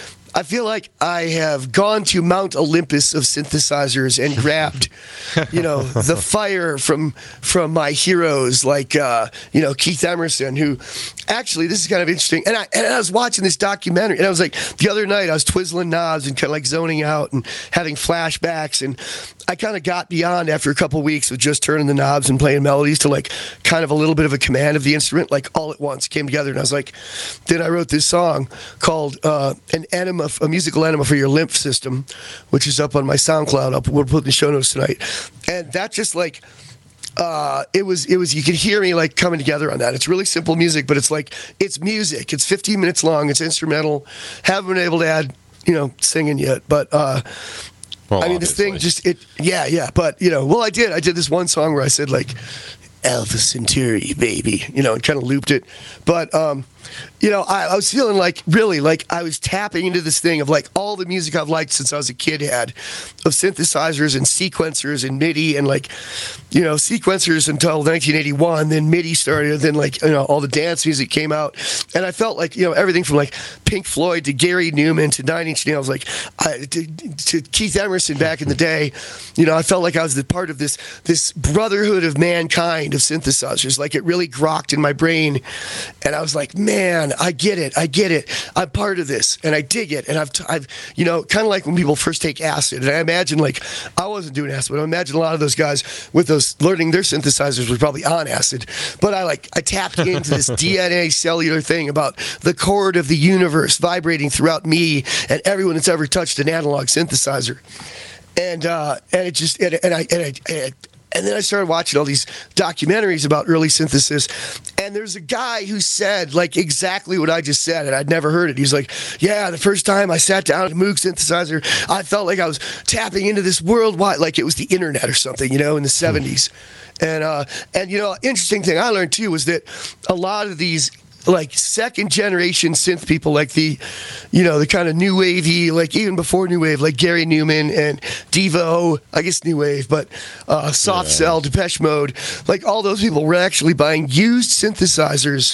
have gone to Mount Olympus of synthesizers and grabbed, the fire from my heroes like, Keith Emerson, who actually, this is kind of interesting. And I was watching this documentary, and I was like, the other night I was twizzling knobs and kind of like zoning out and having flashbacks. And I kind of got beyond after a couple of weeks of just turning the knobs and playing melodies to like kind of a little bit of a command of the instrument, like all at once came together. And I was like, then I wrote this song called a musical enema for your lymph system, which is up on my SoundCloud. We'll put in the show notes tonight. And that just like, it was, you could hear me like coming together on that. It's really simple music, but it's like, it's music. It's 15 minutes long. It's instrumental. Haven't been able to add, singing yet, but, this thing just, but, I did this one song where I said like, Alpha Centauri, baby, and kind of looped it. But, I was feeling like really like I was tapping into this thing of like all the music I've liked since I was a kid had of synthesizers and sequencers and MIDI and like, sequencers until 1981, then MIDI started, then like, all the dance music came out. And I felt like, everything from like Pink Floyd to Gary Newman to Nine Inch Nails, like to Keith Emerson back in the day, I felt like I was the part of this brotherhood of mankind of synthesizers. Like it really grokked in my brain. And I was like, man, I get it. I'm part of this, and I dig it. And I've kind of like when people first take acid. And I imagine like I wasn't doing acid, but I imagine a lot of those guys with those learning their synthesizers were probably on acid. But I tapped into this DNA cellular thing about the chord of the universe vibrating throughout me and everyone that's ever touched an analog synthesizer. And it just and then I started watching all these documentaries about early synthesis. And there's a guy who said like exactly what I just said, and I'd never heard it. He's like, yeah, the first time I sat down at a Moog synthesizer, I felt like I was tapping into this worldwide, like it was the internet or something, in the 70s. And interesting thing I learned too was that a lot of these like second generation synth people, like the kind of new wavy, like even before new wave, like Gary Newman and Devo, I guess new wave, but Soft Cell, Depeche Mode, like all those people were actually buying used synthesizers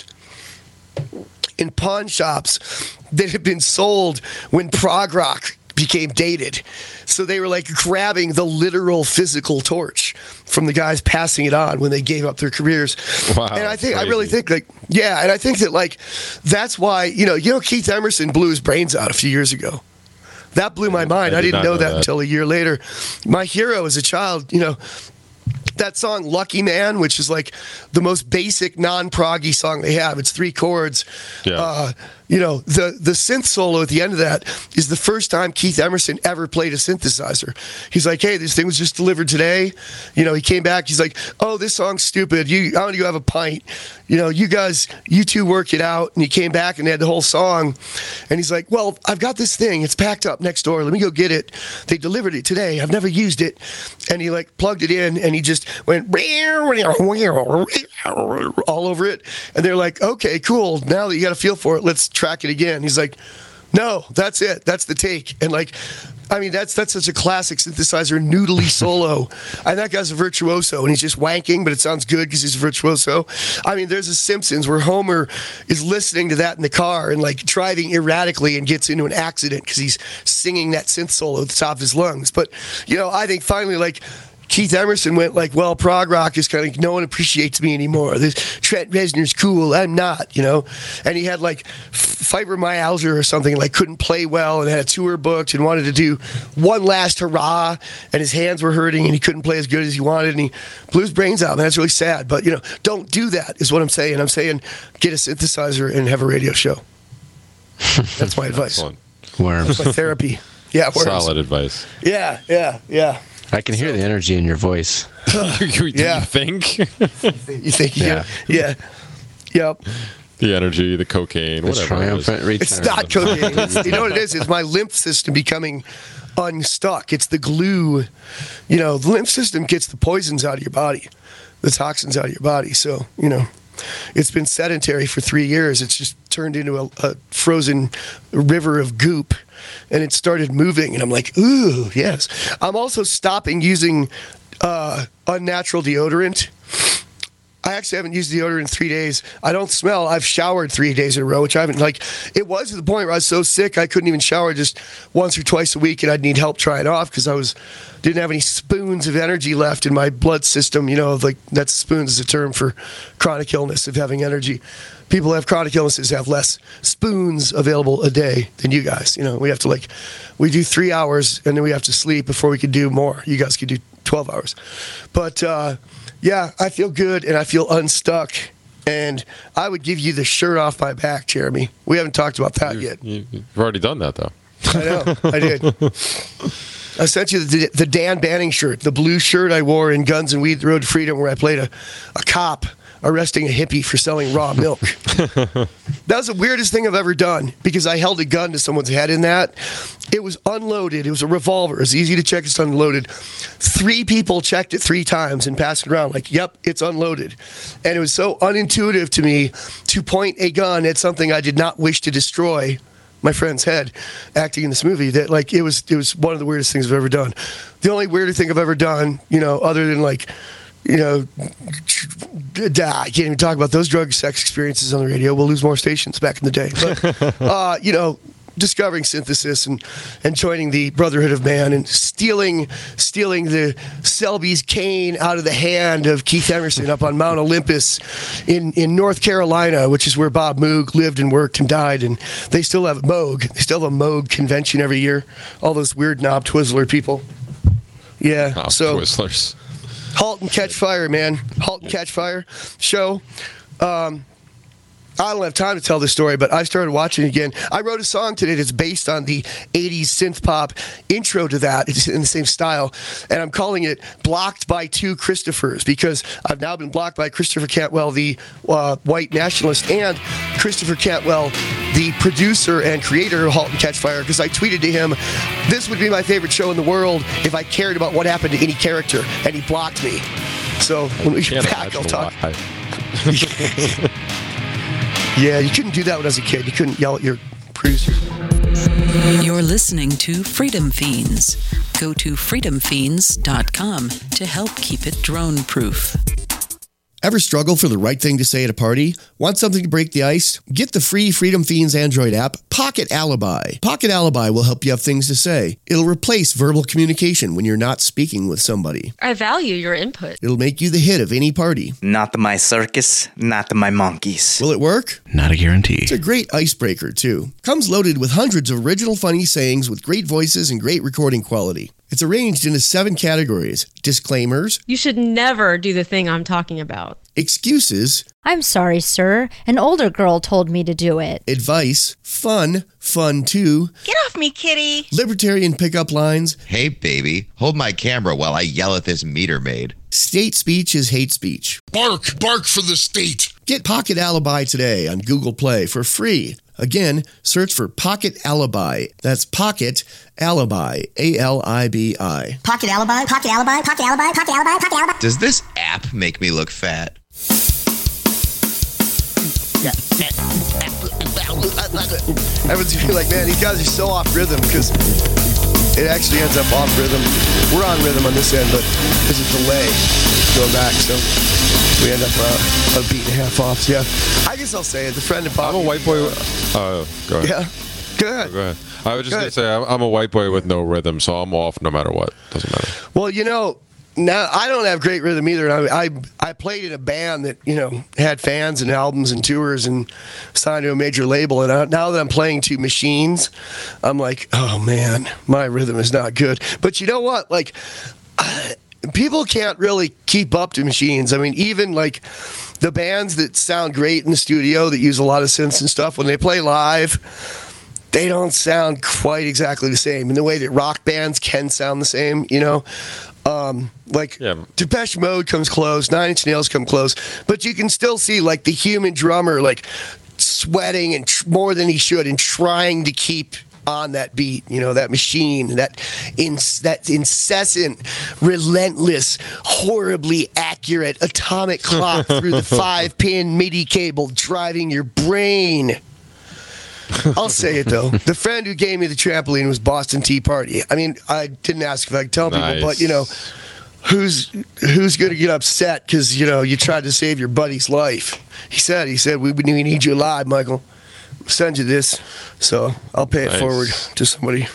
in pawn shops that had been sold when prog rock became dated. So they were like grabbing the literal physical torch from the guys passing it on when they gave up their careers. Wow, and I really think and I think that that's why, Keith Emerson blew his brains out a few years ago. That blew my mind. I didn't know that until a year later. My hero as a child, that song Lucky Man, which is like the most basic non-proggy song they have. It's 3 chords. Yeah. The synth solo at the end of that is the first time Keith Emerson ever played a synthesizer. He's like, hey, this thing was just delivered today. He came back. He's like, oh, this song's stupid. I want to go have a pint. You two work it out. And he came back and they had the whole song. And he's like, well, I've got this thing. It's packed up next door. Let me go get it. They delivered it today. I've never used it. And he plugged it in and he just went all over it. And they're like, okay, cool. Now that you got a feel for it, let's track it again. He's like, no, that's it. That's the take. And that's such a classic synthesizer noodly solo. And that guy's a virtuoso, and he's just wanking, but it sounds good because he's a virtuoso. There's a Simpsons where Homer is listening to that in the car and driving erratically and gets into an accident because he's singing that synth solo at the top of his lungs. But I think finally Keith Emerson went well, prog rock is kind of, no one appreciates me anymore. This Trent Reznor's cool, I'm not, And he had fibromyalgia or something, couldn't play well and had a tour booked and wanted to do one last hurrah, and his hands were hurting and he couldn't play as good as he wanted, and he blew his brains out. And that's really sad. But don't do that is what I'm saying. I'm saying get a synthesizer and have a radio show. That's my advice. Worms. That's my therapy. Yeah, worms. Solid advice. Yeah. I can hear the energy in your voice. You think? You think? Yeah. Yep. The energy, the cocaine, whatever. Triumphant return. It's not cocaine. You know what it is? It's my lymph system becoming unstuck. It's the glue. The lymph system gets the poisons out of your body, the toxins out of your body. So, it's been sedentary for 3 years. It's just turned into a frozen river of goop. And it started moving, and I'm like, ooh, yes. I'm also stopping using unnatural deodorant. I actually haven't used deodorant in 3 days. I don't smell. I've showered 3 days in a row, which I haven't. It was to the point where I was so sick I couldn't even shower just once or twice a week, and I'd need help trying it off because didn't have any spoons of energy left in my blood system. That's spoons is a term for chronic illness of having energy. People who have chronic illnesses have less spoons available a day than you guys. We have to we do 3 hours and then we have to sleep before we could do more. You guys could do 12 hours. But yeah, I feel good and I feel unstuck. And I would give you the shirt off my back, Jeremy. We haven't talked about that yet. You've already done that, though. I know. I did. I sent you the Dan Banning shirt, the blue shirt I wore in Guns and Weed, The Road to Freedom, where I played a cop arresting a hippie for selling raw milk. That was the weirdest thing I've ever done because I held a gun to someone's head in that. It was unloaded. It was a revolver. It was easy to check it's unloaded. 3 people checked it 3 times and passed it around yep, it's unloaded. And it was so unintuitive to me to point a gun at something I did not wish to destroy, my friend's head, acting in this movie, that it was one of the weirdest things I've ever done. The only weirder thing I've ever done, other than I can't even talk about those drug sex experiences on the radio. We'll lose more stations back in the day. But, discovering synthesis and joining the Brotherhood of Man and stealing the Selby's cane out of the hand of Keith Emerson up on Mount Olympus in North Carolina, which is where Bob Moog lived and worked and died. And they still have Moog. They still have a Moog convention every year. All those weird knob twizzler people. Yeah. Knob twizzlers. Halt and Catch Fire, man. Halt and Catch Fire show. I don't have time to tell this story, but I started watching it again. I wrote a song today that's based on the 80s synth pop intro to that. It's in the same style. And I'm calling it Blocked by Two Christophers because I've now been blocked by Christopher Cantwell, the white nationalist, and Christopher Cantwell, the producer and creator of Halt and Catch Fire, because I tweeted to him, this would be my favorite show in the world if I cared about what happened to any character, and he blocked me. So when we get back, I'll talk. Yeah, you couldn't do that when I was a kid. You couldn't yell at your producer. You're listening to Freedom Fiends. Go to freedomfiends.com to help keep it drone-proof. Ever struggle for the right thing to say at a party? Want something to break the ice? Get the free Freedom Fiends Android app, Pocket Alibi. Pocket Alibi will help you have things to say. It'll replace verbal communication when you're not speaking with somebody. I value your input. It'll make you the hit of any party. Not my circus, not my monkeys. Will it work? Not a guarantee. It's a great icebreaker, too. Comes loaded with hundreds of original funny sayings with great voices and great recording quality. It's arranged into 7 categories. Disclaimers. You should never do the thing I'm talking about. Excuses. I'm sorry, sir. An older girl told me to do it. Advice. Fun too. Get off me, kitty. Libertarian pickup lines. Hey, baby, hold my camera while I yell at this meter maid. State speech is hate speech. Bark for the state. Get Pocket Alibi today on Google Play for free. Again, search for Pocket Alibi. That's Pocket Alibi, A-L-I-B-I. Pocket Alibi, Pocket Alibi, Pocket Alibi, Pocket Alibi, Pocket Alibi. Does this app make me look fat? Everyone's gonna be like, man, these guys are so off rhythm because it actually ends up off rhythm. We're on rhythm on this end, but there's a delay going back, so we end up a beat and a half off. So yeah, I guess I'll say it. The friend of Bob. I'm a white boy. Go ahead. Yeah, go ahead. Go ahead. I was just going to say, I'm a white boy with no rhythm, so I'm off no matter what. Doesn't matter. Well, now I don't have great rhythm either. I played in a band that had fans and albums and tours and signed to a major label. And now that I'm playing to machines, I'm like, oh man, my rhythm is not good. But you know what? Like, people can't really keep up to machines. I mean, even like the bands that sound great in the studio that use a lot of synths and stuff, when they play live, they don't sound quite exactly the same in the way that rock bands can sound the same, Depeche Mode comes close, 9 Inch Nails come close, but you can still see like the human drummer like sweating and more than he should and trying to keep on that beat, that machine, that incessant, relentless, horribly accurate atomic clock through the 5-pin MIDI cable driving your brain. I'll say it, though. The friend who gave me the trampoline was Boston Tea Party. I mean, I didn't ask if I could tell people, but, who's going to get upset because, you tried to save your buddy's life? He said, we need you alive, Michael. I'll send you this. So I'll pay it forward to somebody.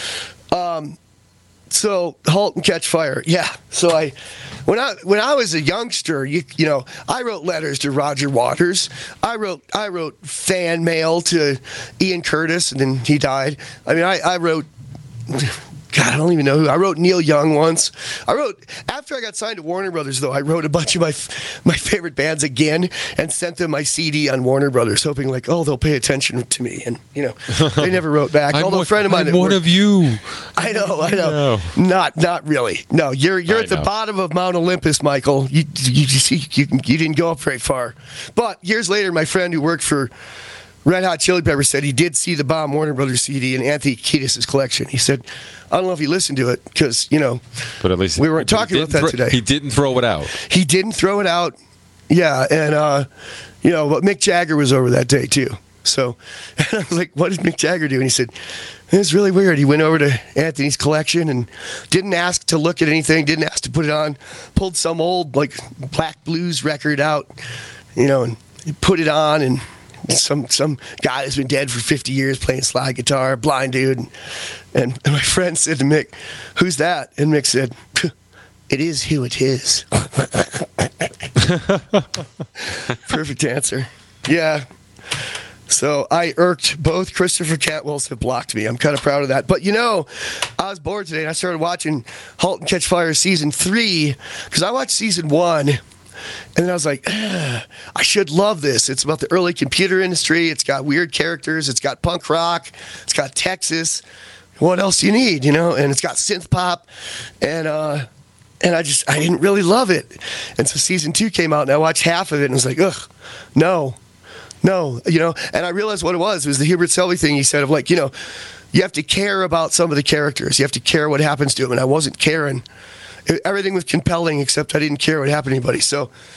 So Halt and Catch Fire. Yeah. So when I was a youngster, I wrote letters to Roger Waters. I wrote fan mail to Ian Curtis, and then he died. I mean, I wrote. God, I don't even know who. I wrote Neil Young once. After I got signed to Warner Brothers, though, I wrote a bunch of my favorite bands again and sent them my CD on Warner Brothers, hoping like, they'll pay attention to me. And, they never wrote back. Although a friend of mine. I'm one of you. I know. Not really. No, you're at the bottom of Mount Olympus, Michael. You didn't go up very far. But years later, my friend who worked for Red Hot Chili Peppers said he did see the Bomb Warner Brothers CD in Anthony Kiedis' collection. He said, I don't know if he listened to it because, but at least we weren't talking about that today. He didn't throw it out. He didn't throw it out. Yeah. And, but Mick Jagger was over that day too. So I was like, what did Mick Jagger do? And he said, it's really weird. He went over to Anthony's collection and didn't ask to look at anything, didn't ask to put it on, pulled some old like black blues record out, and he put it on, and some guy that's been dead for 50 years playing slide guitar, blind dude. And my friend said to Mick, who's that? And Mick said, it is who it is. Perfect answer. Yeah. So I irked both. Christopher Cantwells have blocked me. I'm kind of proud of that. But I was bored today and I started watching Halt and Catch Fire season 3 because I watched season 1. And then I was like, I should love this. It's about the early computer industry. It's got weird characters. It's got punk rock. It's got Texas. What else do you need, And it's got synth pop. And I didn't really love it. And so season 2 came out, and I watched half of it, and I was like, ugh, no. And I realized what it was the Hubert Selby thing he said of like, you have to care about some of the characters. You have to care what happens to them, and I wasn't caring. Everything was compelling, except I didn't care what happened to anybody. So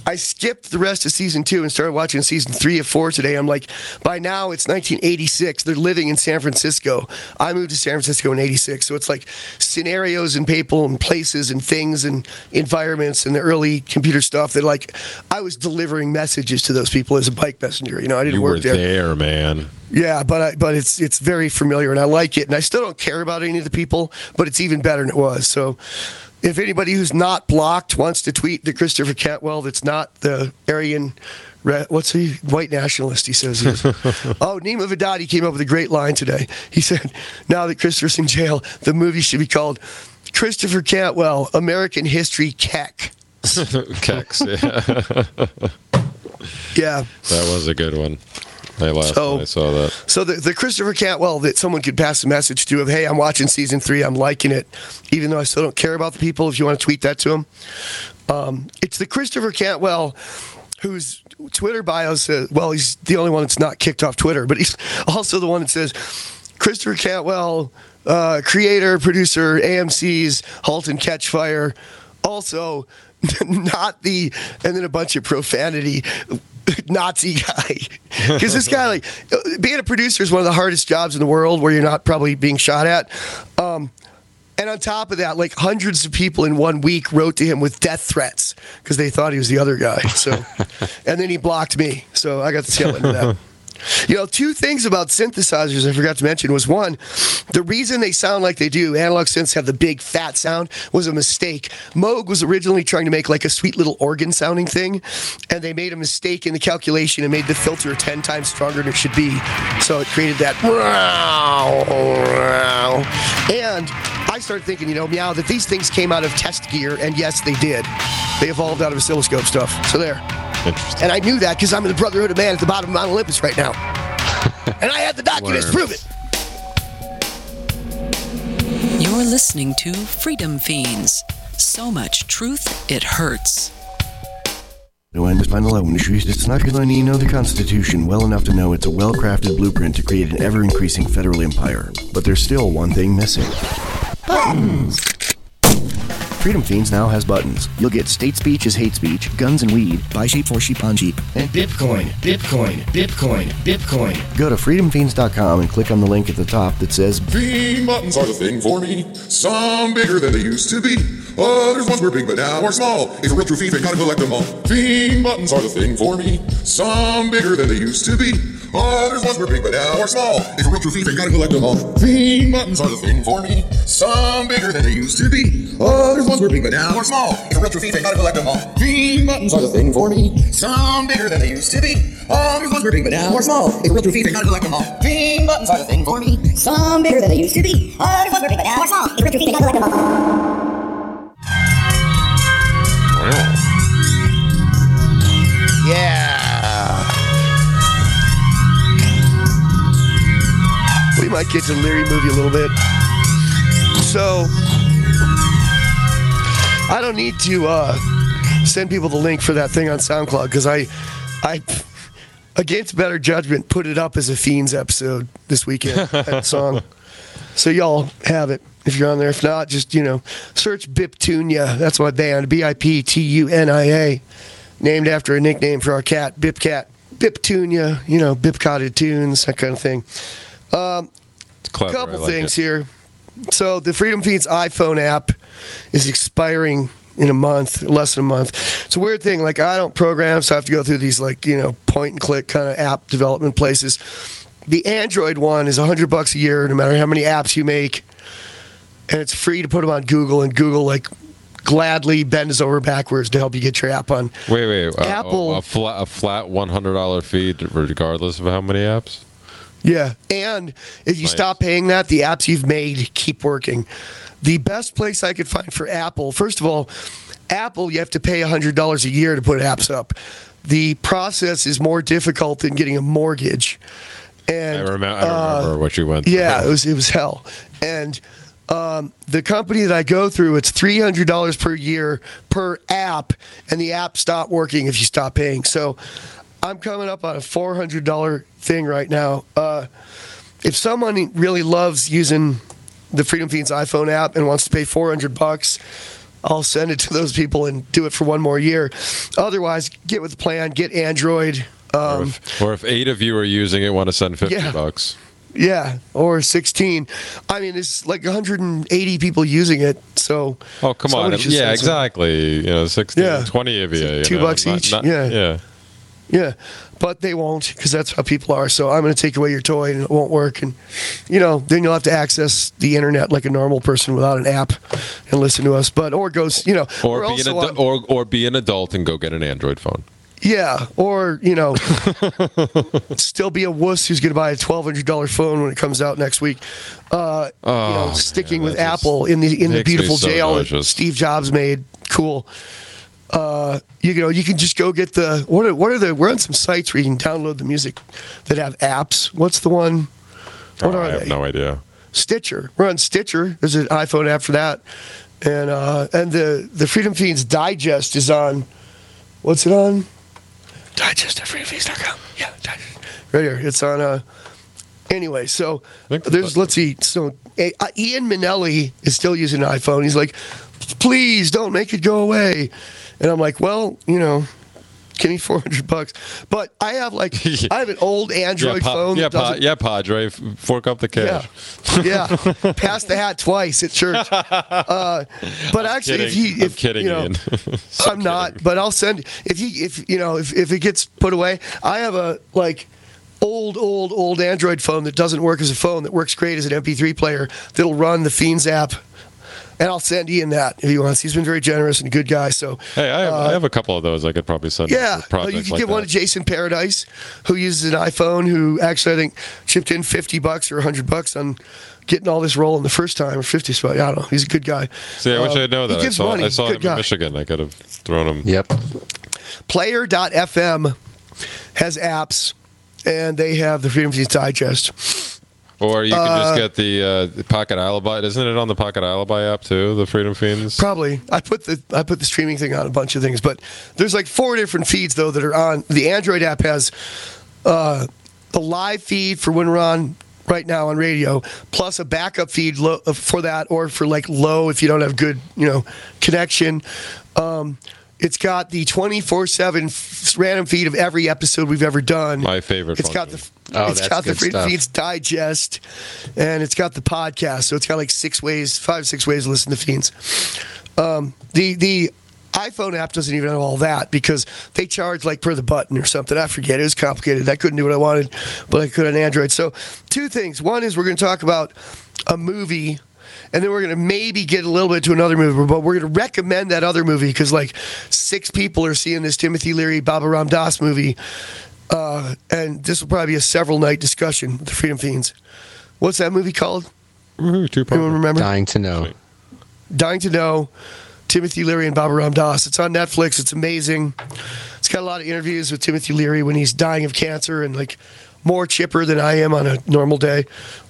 I skipped the rest of season 2 and started watching season 3 of 4 today. I'm like, by now it's 1986. They're living in San Francisco. I moved to San Francisco in 86. So it's like scenarios and people and places and things and environments and the early computer stuff that, like, I was delivering messages to those people as a bike messenger. You know, I didn't work there. You were there, man. Yeah, but it's very familiar and I like it. And I still don't care about any of the people, but it's even better than it was. So if anybody who's not blocked wants to tweet to Christopher Cantwell, that's not the Aryan, what's he? White nationalist, he says he is. Oh, Nima Vedadi came up with a great line today. He said, now that Christopher's in jail, the movie should be called Christopher Cantwell, American History Keck. Kex, yeah. Yeah. That was a good one. I laughed when I saw that. So the Christopher Cantwell that someone could pass a message to of, hey, I'm watching season 3, I'm liking it, even though I still don't care about the people, if you want to tweet that to him. It's the Christopher Cantwell whose Twitter bio says, well, he's the only one that's not kicked off Twitter, but he's also the one that says, Christopher Cantwell, creator, producer, AMC's Halt and Catch Fire. Also, not the, and then a bunch of profanity, Nazi guy. Because this guy, like, being a producer is one of the hardest jobs in the world where you're not probably being shot at. And on top of that, like, hundreds of people in 1 week wrote to him with death threats because they thought he was the other guy. So, and then he blocked me. So I got to tail into that. You know, 2 things about synthesizers I forgot to mention was, one, the reason they sound like they do, analog synths have the big fat sound, was a mistake. Moog was originally trying to make like a sweet little organ sounding thing, and they made a mistake in the calculation and made the filter 10 times stronger than it should be. So it created that. And I started thinking, you know, meow, that these things came out of test gear, and yes, they did. They evolved out of oscilloscope stuff. So there. Interesting. And I knew that because I'm in the Brotherhood of Man at the bottom of Mount Olympus right now. And I had the documents prove it. You're listening to Freedom Fiends. So much truth, it hurts. To understand the industries, it's not because I need to know the Constitution well enough to know it's a well-crafted blueprint to create an ever-increasing federal empire. But there's still one thing missing. Buttons! Freedom Fiends now has buttons. You'll get state speech is hate speech, guns and weed, buy sheep for sheep on sheep, and Bitcoin, Bitcoin, Bitcoin, Bitcoin. Go to freedomfiends.com and click on the link at the top that says Fiend buttons are the thing for me. Some bigger than they used to be. Others once were big but now are small. If a real true fiend, gotta collect them all. Fiend buttons are the thing for me. Some bigger than they used to be. Others once were big but now are small. If a real true fiend, gotta collect them all. Fiend buttons are the thing for me. Some bigger than they used to be. Others once were big but now are small. If a real true fiend, gotta collect them all. Fiend buttons are the thing for me. Some bigger than they used to be. Others once were big but now are small. If a real true fiend, gotta collect them all. Fiend buttons are the thing for me. Some bigger than they used to be. Others once were big but now are small. If a real true fiend, gotta collect them all. Yeah. We might get to the Leary movie a little bit. So, I don't need to send people the link for that thing on SoundCloud because I, against better judgment, put it up as a Fiends episode this weekend, that song. So y'all have it if you're on there. If not, just, you know, search Biptunia. That's my band, Biptunia. Named after a nickname for our cat, Bip Cat. Biptunia, you know, Bip-cotted tunes, that kind of thing. Clever, couple like things here. So the Freedom Fiends iPhone app is expiring in a month, less than a month. It's a weird thing. Like, I don't program, so I have to go through these, like, you know, point-and-click kind of app development places. The Android one is $100 a year, no matter how many apps you make. And it's free to put them on Google, and Google, like, gladly bends over backwards to help you get your app on. Wait. Apple, a flat $100 fee regardless of how many apps? Yeah, and if you stop paying that, the apps you've made keep working. The best place I could find for Apple, first of all, Apple, you have to pay $100 a year to put apps up. The process is more difficult than getting a mortgage. And I remember what you went through. Yeah, it was hell. And the company that I go through, it's $300 per year per app, and the app stopped working if you stop paying. So I'm coming up on a $400 thing right now. If someone really loves using the Freedom Fiends iPhone app and wants to pay $400, I'll send it to those people and do it for one more year. Otherwise, get with the plan, get Android. Or if 8 of you are using it, want to send $50. Yeah, or 16. I mean, it's like 180 people using it, so... Oh, come on. Yeah, exactly. 16, 20 of you. $2 each. Yeah, but they won't, because that's how people are. So I'm going to take away your toy, and it won't work. And, then you'll have to access the internet like a normal person without an app and listen to us. But, or go, or be an adult and go get an Android phone. Yeah, or, still be a wuss who's going to buy a $1,200 phone when it comes out next week. Sticking with Apple in the beautiful jail that Steve Jobs made. Cool. You can just go get we're on some sites where you can download the music that have apps. What's the one? I have no idea. Stitcher. We're on Stitcher. There's an iPhone app for that. And the Freedom Fiends Digest is on, what's it on? Digest.freedomfiends.com. Yeah, Digest. Right here. It's on, anyway, so let's see. So Ian Minnelli is still using an iPhone. He's like, please don't make it go away. And I'm like, well, give me $400. But I have an old Android phone. Padre, fork up the cash. Yeah, pass the hat twice at church. But actually, I'm kidding, Ian. I'm not. But I'll send if it gets put away. I have a old Android phone that doesn't work as a phone that works great as an MP3 player that'll run the Fiends app. And I'll send Ian that if he wants. He's been very generous and a good guy. So hey, I have a couple of those I could probably send. Yeah, you can give one to Jason Paradise, who uses an iPhone, who actually I think chipped in $50 or $100 on getting all this rolling the first time, or 50. So I don't know. He's a good guy. See, I wish I know that. He gives money. I saw him guy. in Michigan. I could have thrown him. Yep. Player.fm has apps, and they have the Freedom Fiends Digest. Or you can just get the Pocket Alibi. Isn't it on the Pocket Alibi app too? The Freedom Fiends. Probably. I put the streaming thing on a bunch of things, but there's 4 different feeds though that are on. The Android app has the live feed for when we're on right now on radio, plus a backup feed for that, or for low if you don't have good connection. It's got the 24/7 random feed of every episode we've ever done. My favorite. It's got the Freedom Fiends Digest, and it's got the podcast. So it's got 5-6 ways to listen to Fiends. The iPhone app doesn't even have all that because they charge per the button or something. I forget. It was complicated. I couldn't do what I wanted, but I could on Android. So 2 things. One is we're going to talk about a movie. And then we're going to maybe get a little bit to another movie, but we're going to recommend that other movie because 6 people are seeing this Timothy Leary, Baba Ram Dass movie. And this will probably be a several-night discussion with the Freedom Fiends. What's that movie called? Anyone remember? Dying to Know. Dying to Know. Timothy Leary and Baba Ram Dass. It's on Netflix. It's amazing. It's got a lot of interviews with Timothy Leary when he's dying of cancer and more chipper than I am on a normal day.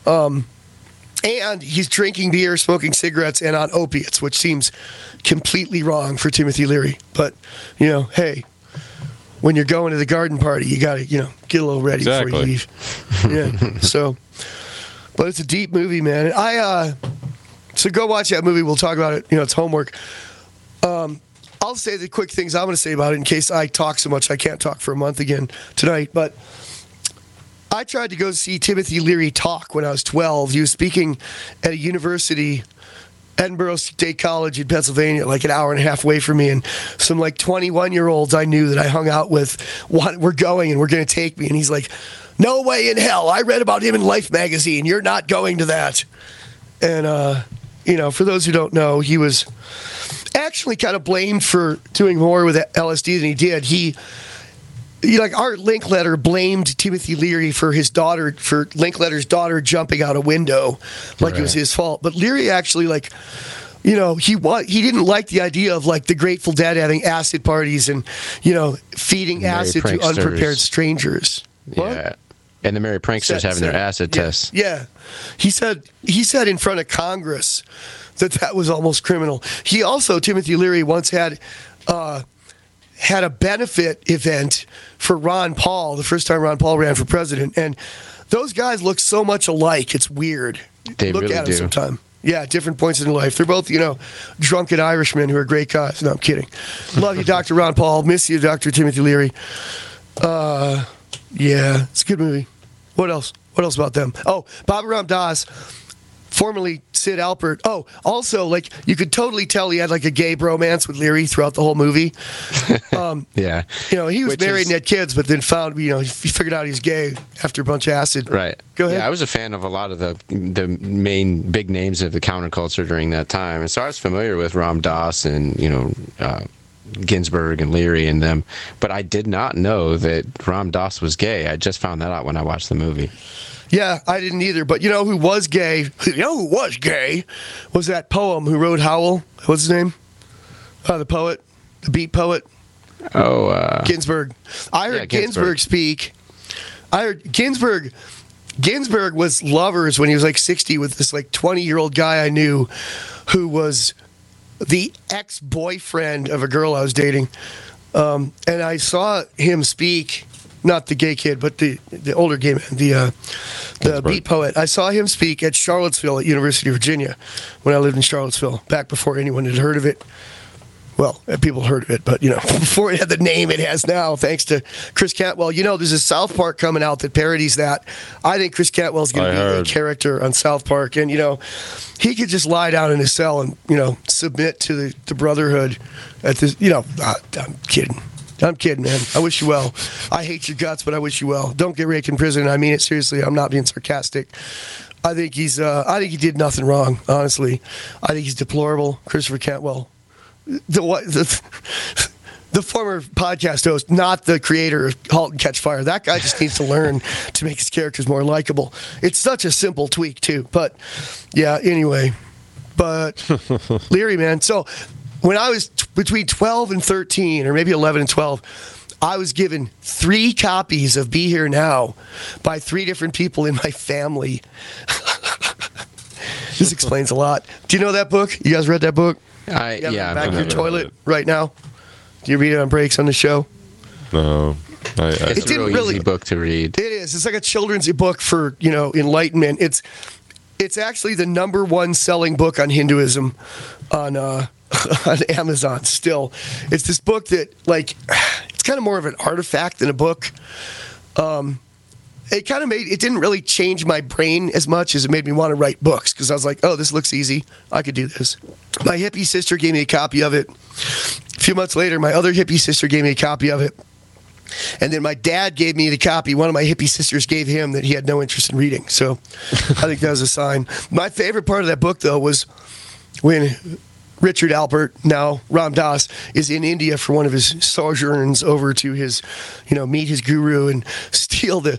And he's drinking beer, smoking cigarettes, and on opiates, which seems completely wrong for Timothy Leary. But, hey, when you're going to the garden party, you got to, get a little ready before you leave. Yeah. So, but it's a deep movie, man. So go watch that movie. We'll talk about it. It's homework. I'll say the quick things I'm going to say about it in case I talk so much I can't talk for a month again tonight. But I tried to go see Timothy Leary talk when I was 12. He was speaking at a university, Edinburgh State College in Pennsylvania, an hour and a half away from me. And some 21-year-olds I knew that I hung out with, were going and were going to take me. And he's like, no way in hell. I read about him in Life magazine. You're not going to that. And, for those who don't know, he was actually kind of blamed for doing more with LSD than he did. Art Linkletter blamed Timothy Leary for Linkletter's daughter jumping out a window, it was his fault. But Leary actually, he didn't like the idea of the Grateful Dead having acid parties and, feeding acid to unprepared strangers. Yeah. What? And the Merry Pranksters having their acid tests. Yeah. He said in front of Congress that was almost criminal. He also, Timothy Leary, once had a benefit event for Ron Paul, the first time Ron Paul ran for president. And those guys look so much alike. It's weird. They look really at do. Them sometime. Yeah, different points in life. They're both, drunken Irishmen who are great guys. No, I'm kidding. Love you, Dr. Ron Paul. Miss you, Dr. Timothy Leary. Yeah, it's a good movie. What else? What else about them? Oh, Baba Ram Dass, formerly Sid Alpert. Oh, also, you could totally tell he had a gay bromance with Leary throughout the whole movie. Yeah. He was married and had kids, but then found, he figured out he's gay after a bunch of acid. Right. Go ahead. Yeah, I was a fan of a lot of the main big names of the counterculture during that time. And so I was familiar with Ram Dass and, Ginsberg and Leary and them. But I did not know that Ram Dass was gay. I just found that out when I watched the movie. Yeah, I didn't either. But who was gay? Who was gay? Was that poem who wrote Howl? What's his name? The poet, the beat poet. Oh, Ginsberg. I heard Ginsberg speak. I heard Ginsberg was lovers when he was 60 with this 20-year-old guy I knew who was the ex-boyfriend of a girl I was dating. And I saw him speak. Not the gay kid, but the older gay man, the beat poet. I saw him speak at Charlottesville at University of Virginia when I lived in Charlottesville, back before anyone had heard of it. Well, people heard of it, but, before it had the name it has now, thanks to Chris Cantwell. There's a South Park coming out that parodies that. I think Chris Cantwell's going to be a character on South Park. And, he could just lie down in his cell and, submit to the Brotherhood at this, I'm kidding. I'm kidding, man. I wish you well. I hate your guts, but I wish you well. Don't get raked in prison. I mean it seriously. I'm not being sarcastic. I think he did nothing wrong, honestly. I think he's deplorable. Christopher Cantwell. The former podcast host, not the creator of *Halt and Catch Fire*. That guy just needs to learn to make his characters more likable. It's such a simple tweak, too. But, yeah, anyway. But, Leary, man. So, when I was between 12 and 13, or maybe 11 and 12, I was given 3 copies of Be Here Now by 3 different people in my family. This explains a lot. Do you know that book? You guys read that book? Yeah. Back in your toilet right now. Do you read it on breaks on the show? No. It's a real easy book to read. It is. It's like a children's book for, enlightenment. It's actually the #1 selling book on Hinduism on Amazon still. It's this book that, it's kind of more of an artifact than a book. It didn't really change my brain as much as it made me want to write books, because I was like, oh, this looks easy. I could do this. My hippie sister gave me a copy of it. A few months later, my other hippie sister gave me a copy of it. And then my dad gave me the copy. One of my hippie sisters gave him that he had no interest in reading. So I think that was a sign. My favorite part of that book, though, was when Richard Alpert, now Ram Dass, is in India for one of his sojourns over to his, meet his guru and steal the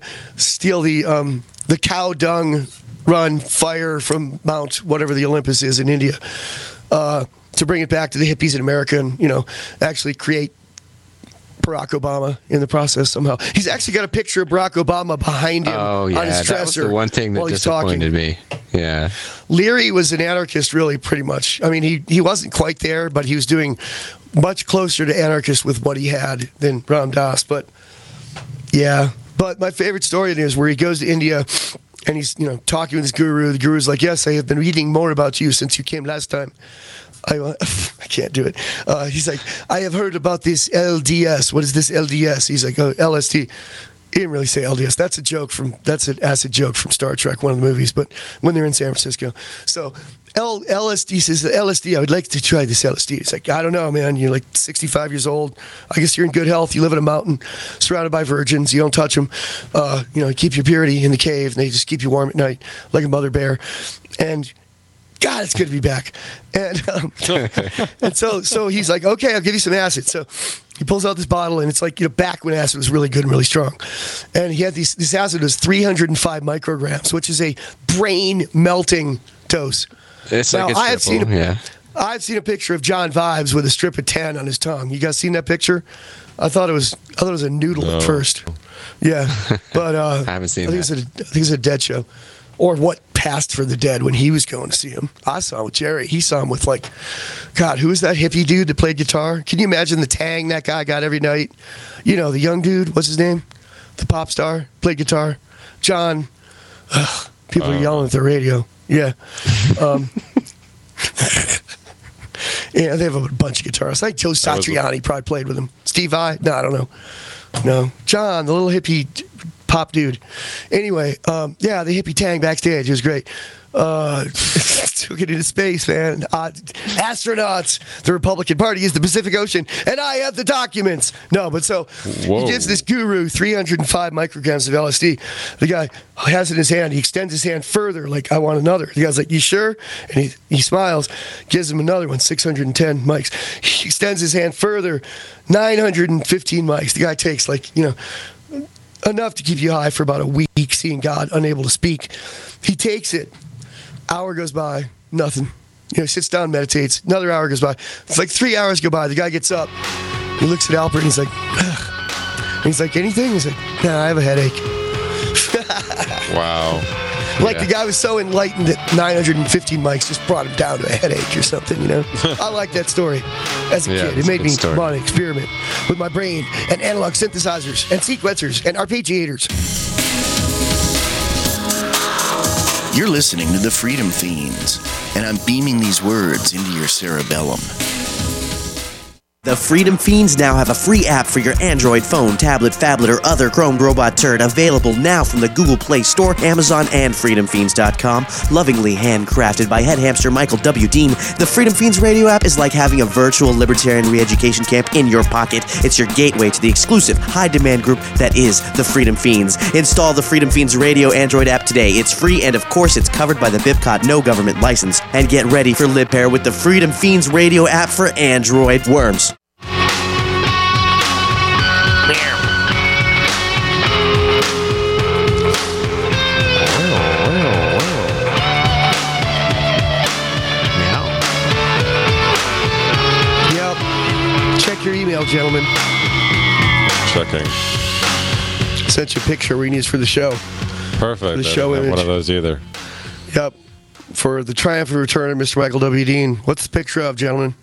cow dung run fire from Mount whatever the Olympus is in India, to bring it back to the hippies in America and, actually create Barack Obama in the process somehow. He's actually got a picture of Barack Obama behind him on his dresser. That was the one thing that disappointed me. Yeah. Leary was an anarchist, really, pretty much. I mean, he wasn't quite there, but he was doing much closer to anarchist with what he had than Ram Dass. But, yeah. But my favorite story is where he goes to India and he's, talking with his guru. The guru's like, yes, I have been reading more about you since you came last time. I can't do it. He's like, I have heard about this LDS. What is this LDS? He's like, oh, LSD. He didn't really say LDS. That's an acid joke from Star Trek, one of the movies, but when they're in San Francisco. So LSD says, LSD, I would like to try this LSD. It's like, I don't know, man. You're 65 years old. I guess you're in good health. You live in a mountain surrounded by virgins. You don't touch them. Keep your purity in the cave, and they just keep you warm at night like a mother bear. And God, it's good to be back. And and so he's like, okay, I'll give you some acid. So he pulls out this bottle, and it's back when acid was really good and really strong. And he had this acid was 305 micrograms, which is a brain-melting dose. It's now, I've seen a picture of John Vibes with a strip of 10 on his tongue. You guys seen that picture? I thought it was a noodle at first. Yeah, but I haven't seen that. I think it's a Dead show. Or what passed for the Dead when he was going to see him. I saw him with Jerry. He saw him with God, who was that hippie dude that played guitar? Can you imagine the tang that guy got every night? The young dude, what's his name? The pop star, played guitar. John. People are yelling at the radio. Yeah. Yeah, they have a bunch of guitarists. I think Joe Satriani probably played with them. Steve Vai? No, I don't know. No. John, the little hippie pop dude. Anyway, the hippie tang backstage. It was great. Took it into space, man. Astronauts. The Republican Party is the Pacific Ocean, and I have the documents. No, but so he gives this guru 305 micrograms of LSD. The guy has it in his hand. He extends his hand further, like, I want another. The guy's like, you sure? And he smiles, gives him another one, 610 mics. He extends his hand further, 915 mics. The guy takes, enough to keep you high for about a week, seeing God, unable to speak. He takes it. Hour goes by, nothing. Sits down, meditates. Another hour goes by. It's like 3 hours go by. The guy gets up. He looks at Albert and he's like, ugh. And he's like, anything? He's like, nah, I have a headache. Wow. The guy was so enlightened that 915 mics just brought him down to a headache or something, I like that story as a kid. It made me want to experiment with my brain and analog synthesizers and sequencers and arpeggiators. You're listening to the Freedom Fiends, and I'm beaming these words into your cerebellum. The Freedom Fiends now have a free app for your Android phone, tablet, phablet, or other Chrome robot turd, available now from the Google Play Store, Amazon, and FreedomFiends.com. Lovingly handcrafted by head hamster Michael W. Dean, the Freedom Fiends radio app is like having a virtual libertarian re-education camp in your pocket. It's your gateway to the exclusive, high-demand group that is the Freedom Fiends. Install the Freedom Fiends radio Android app today. It's free, and of course, it's covered by the BIPCOT no government license. And get ready for LibPair with the Freedom Fiends radio app for Android. Worms. Your email, gentlemen. Checking. Sent you a picture we need for the show. Perfect. For the show image. One of those either. Yep. For the triumphant return of Mr. Michael W. Dean. What's the picture of, gentlemen?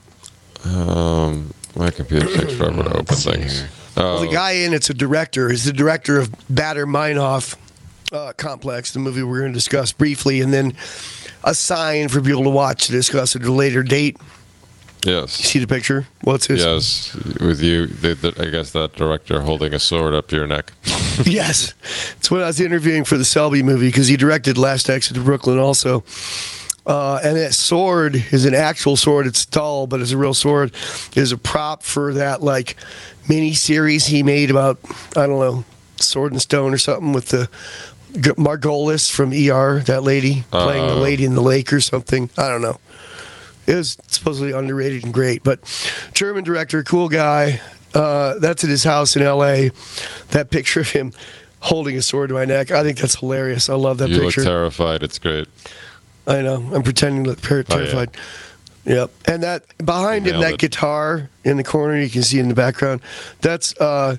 My computer takes forever to open things. Well, the guy in it's a director. He's the director of Bader Meinhof Complex, the movie we're going to discuss briefly, and then a sign for people to watch to discuss at a later date. Yes. You see the picture? What's his? Yes, with you, I guess that director holding a sword up to your neck. Yes. It's when I was interviewing for the Selby movie, because he directed Last Exit to Brooklyn also. And that sword is an actual sword. It's tall, but it's a real sword. Is a prop for that, mini series he made about, I don't know, Sword and Stone or something with the Margolis from ER, that lady, playing the lady in the lake or something. I don't know. It was supposedly underrated and great, but German director, cool guy. That's at his house in L.A. That picture of him holding a sword to my neck, I think that's hilarious. I love that picture. You look terrified. It's great. I know. I'm pretending to look terrified. Yeah. Yep. And that behind him, that guitar in the corner, you can see in the background. That's like a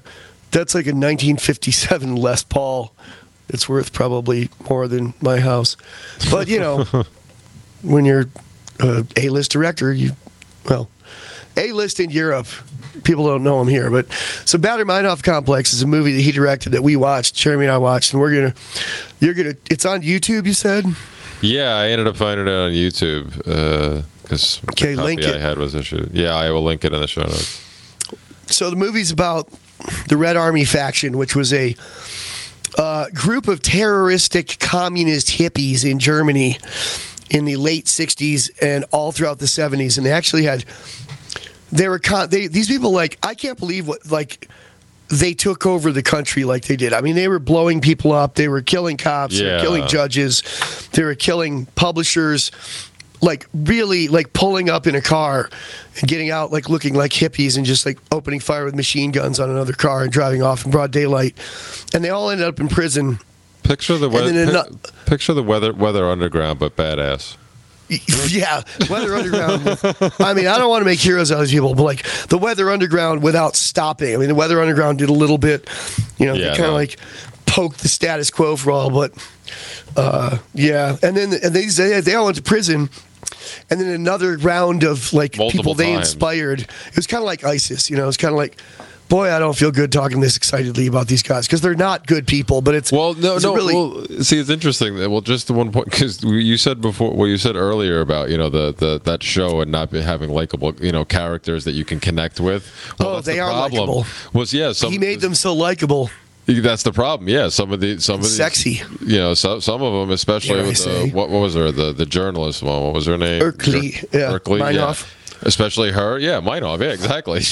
1957 Les Paul. It's worth probably more than my house. But when you're A-list director, A-list in Europe, people don't know him here, but so Bader Meinhof Complex is a movie that he directed that we watched, Jeremy and I watched, and it's on YouTube, you said? Yeah, I ended up finding it on YouTube because the copy I had was issued. Yeah, I will link it in the show notes. So the movie's about the Red Army faction, which was a group of terroristic communist hippies in Germany in the late 60s and all throughout the 70s, and they actually had these people, I can't believe what they took over the country like they did. I mean, they were blowing people up, they were killing cops, they were killing judges, they were killing publishers, really pulling up in a car and getting out looking like hippies and just opening fire with machine guns on another car and driving off in broad daylight, and they all ended up in prison. Picture the Weather Underground, but badass. Yeah, Weather Underground. I mean, I don't want to make heroes out of these people, but the Weather Underground without stopping. I mean, the Weather Underground did a little bit, they kind of poked the status quo for all, but and then they all went to prison. And then another round of multiple people they times. Inspired. It was kind of like ISIS, it was kind of like boy, I don't feel good talking this excitedly about these guys because they're not good people. But it's see, it's interesting. Well, just the one point because you said before, you said earlier about that show and not having likable characters that you can connect with. Well, that's they the are problem. likable. He made them so likable. That's the problem. Yeah, some of these sexy. Some of them, especially with what was her the journalist one? What was her name? Erkley. Meinhof. Yeah. Especially her, Meinhof, exactly.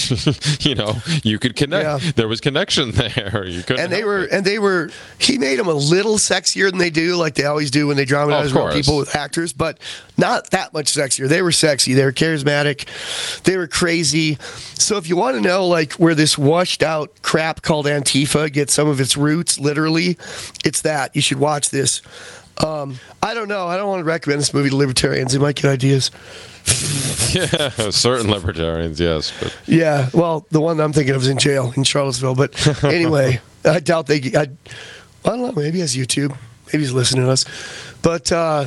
You could connect. Yeah. There was connection there. You couldn't. And they were. He made them a little sexier than they do, like they always do when they dramatize real people with actors, but not that much sexier. They were sexy. They were charismatic. They were crazy. So if you want to know, like, where this washed out crap called Antifa gets some of its roots, literally, it's that. You should watch this. I don't know. I don't want to recommend this movie to libertarians. They might get ideas. Yeah, certain libertarians, yes. But. Yeah, well, the one I'm thinking of is in jail in Charlottesville. But anyway, I doubt I don't know. Maybe he has YouTube. Maybe he's listening to us. But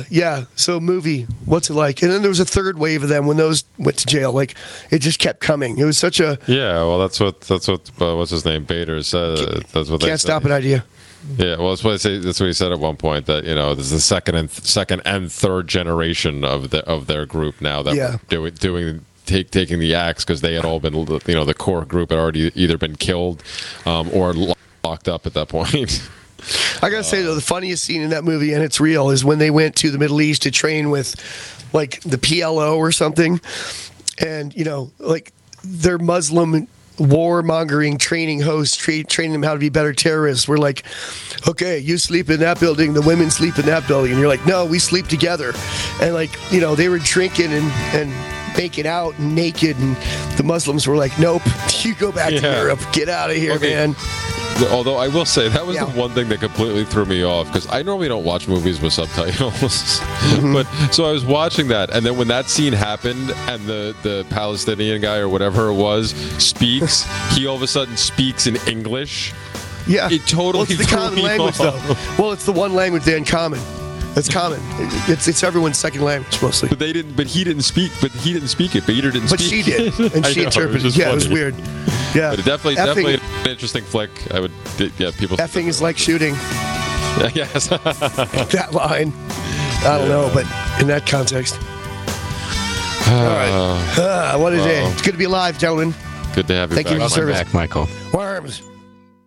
so movie, what's it like? And then there was a third wave of them when those went to jail. Like, it just kept coming. It was such a that's what what's his name, Bader said. That's what they can't stop an idea. Yeah, well, that's what he said at one point, that there's the second and third generation of their group now that were taking the axe because they had all been the core group had already either been killed or locked up at that point. I gotta say though, the funniest scene in that movie, and it's real, is when they went to the Middle East to train with like the PLO or something, and like their Muslim warmongering training hosts training them how to be better terrorists. We're like, okay, you sleep in that building, the women sleep in that building, and you're like, no, we sleep together. And like, they were drinking and making out and naked, and the Muslims were like, nope, you go back to Europe, get out of here, man. Although I will say that was the one thing that completely threw me off, because I normally don't watch movies with subtitles. But so I was watching that, and then when that scene happened and the Palestinian guy or whatever it was speaks, he all of a sudden speaks in English. Yeah. It totally it's the common language though. Well, it's the one language they're in common. It's common. It's everyone's second language mostly. But he didn't speak it. Bader didn't speak. But she did, and she interpreted. It was weird. Yeah, but definitely an interesting flick. I would, people. Effing is like shooting. Yes. That line. I don't know, but in that context. All right. What a day. It's good to be alive, gentlemen. Good to have you back. Thank you for your service. Back, Michael. Worms.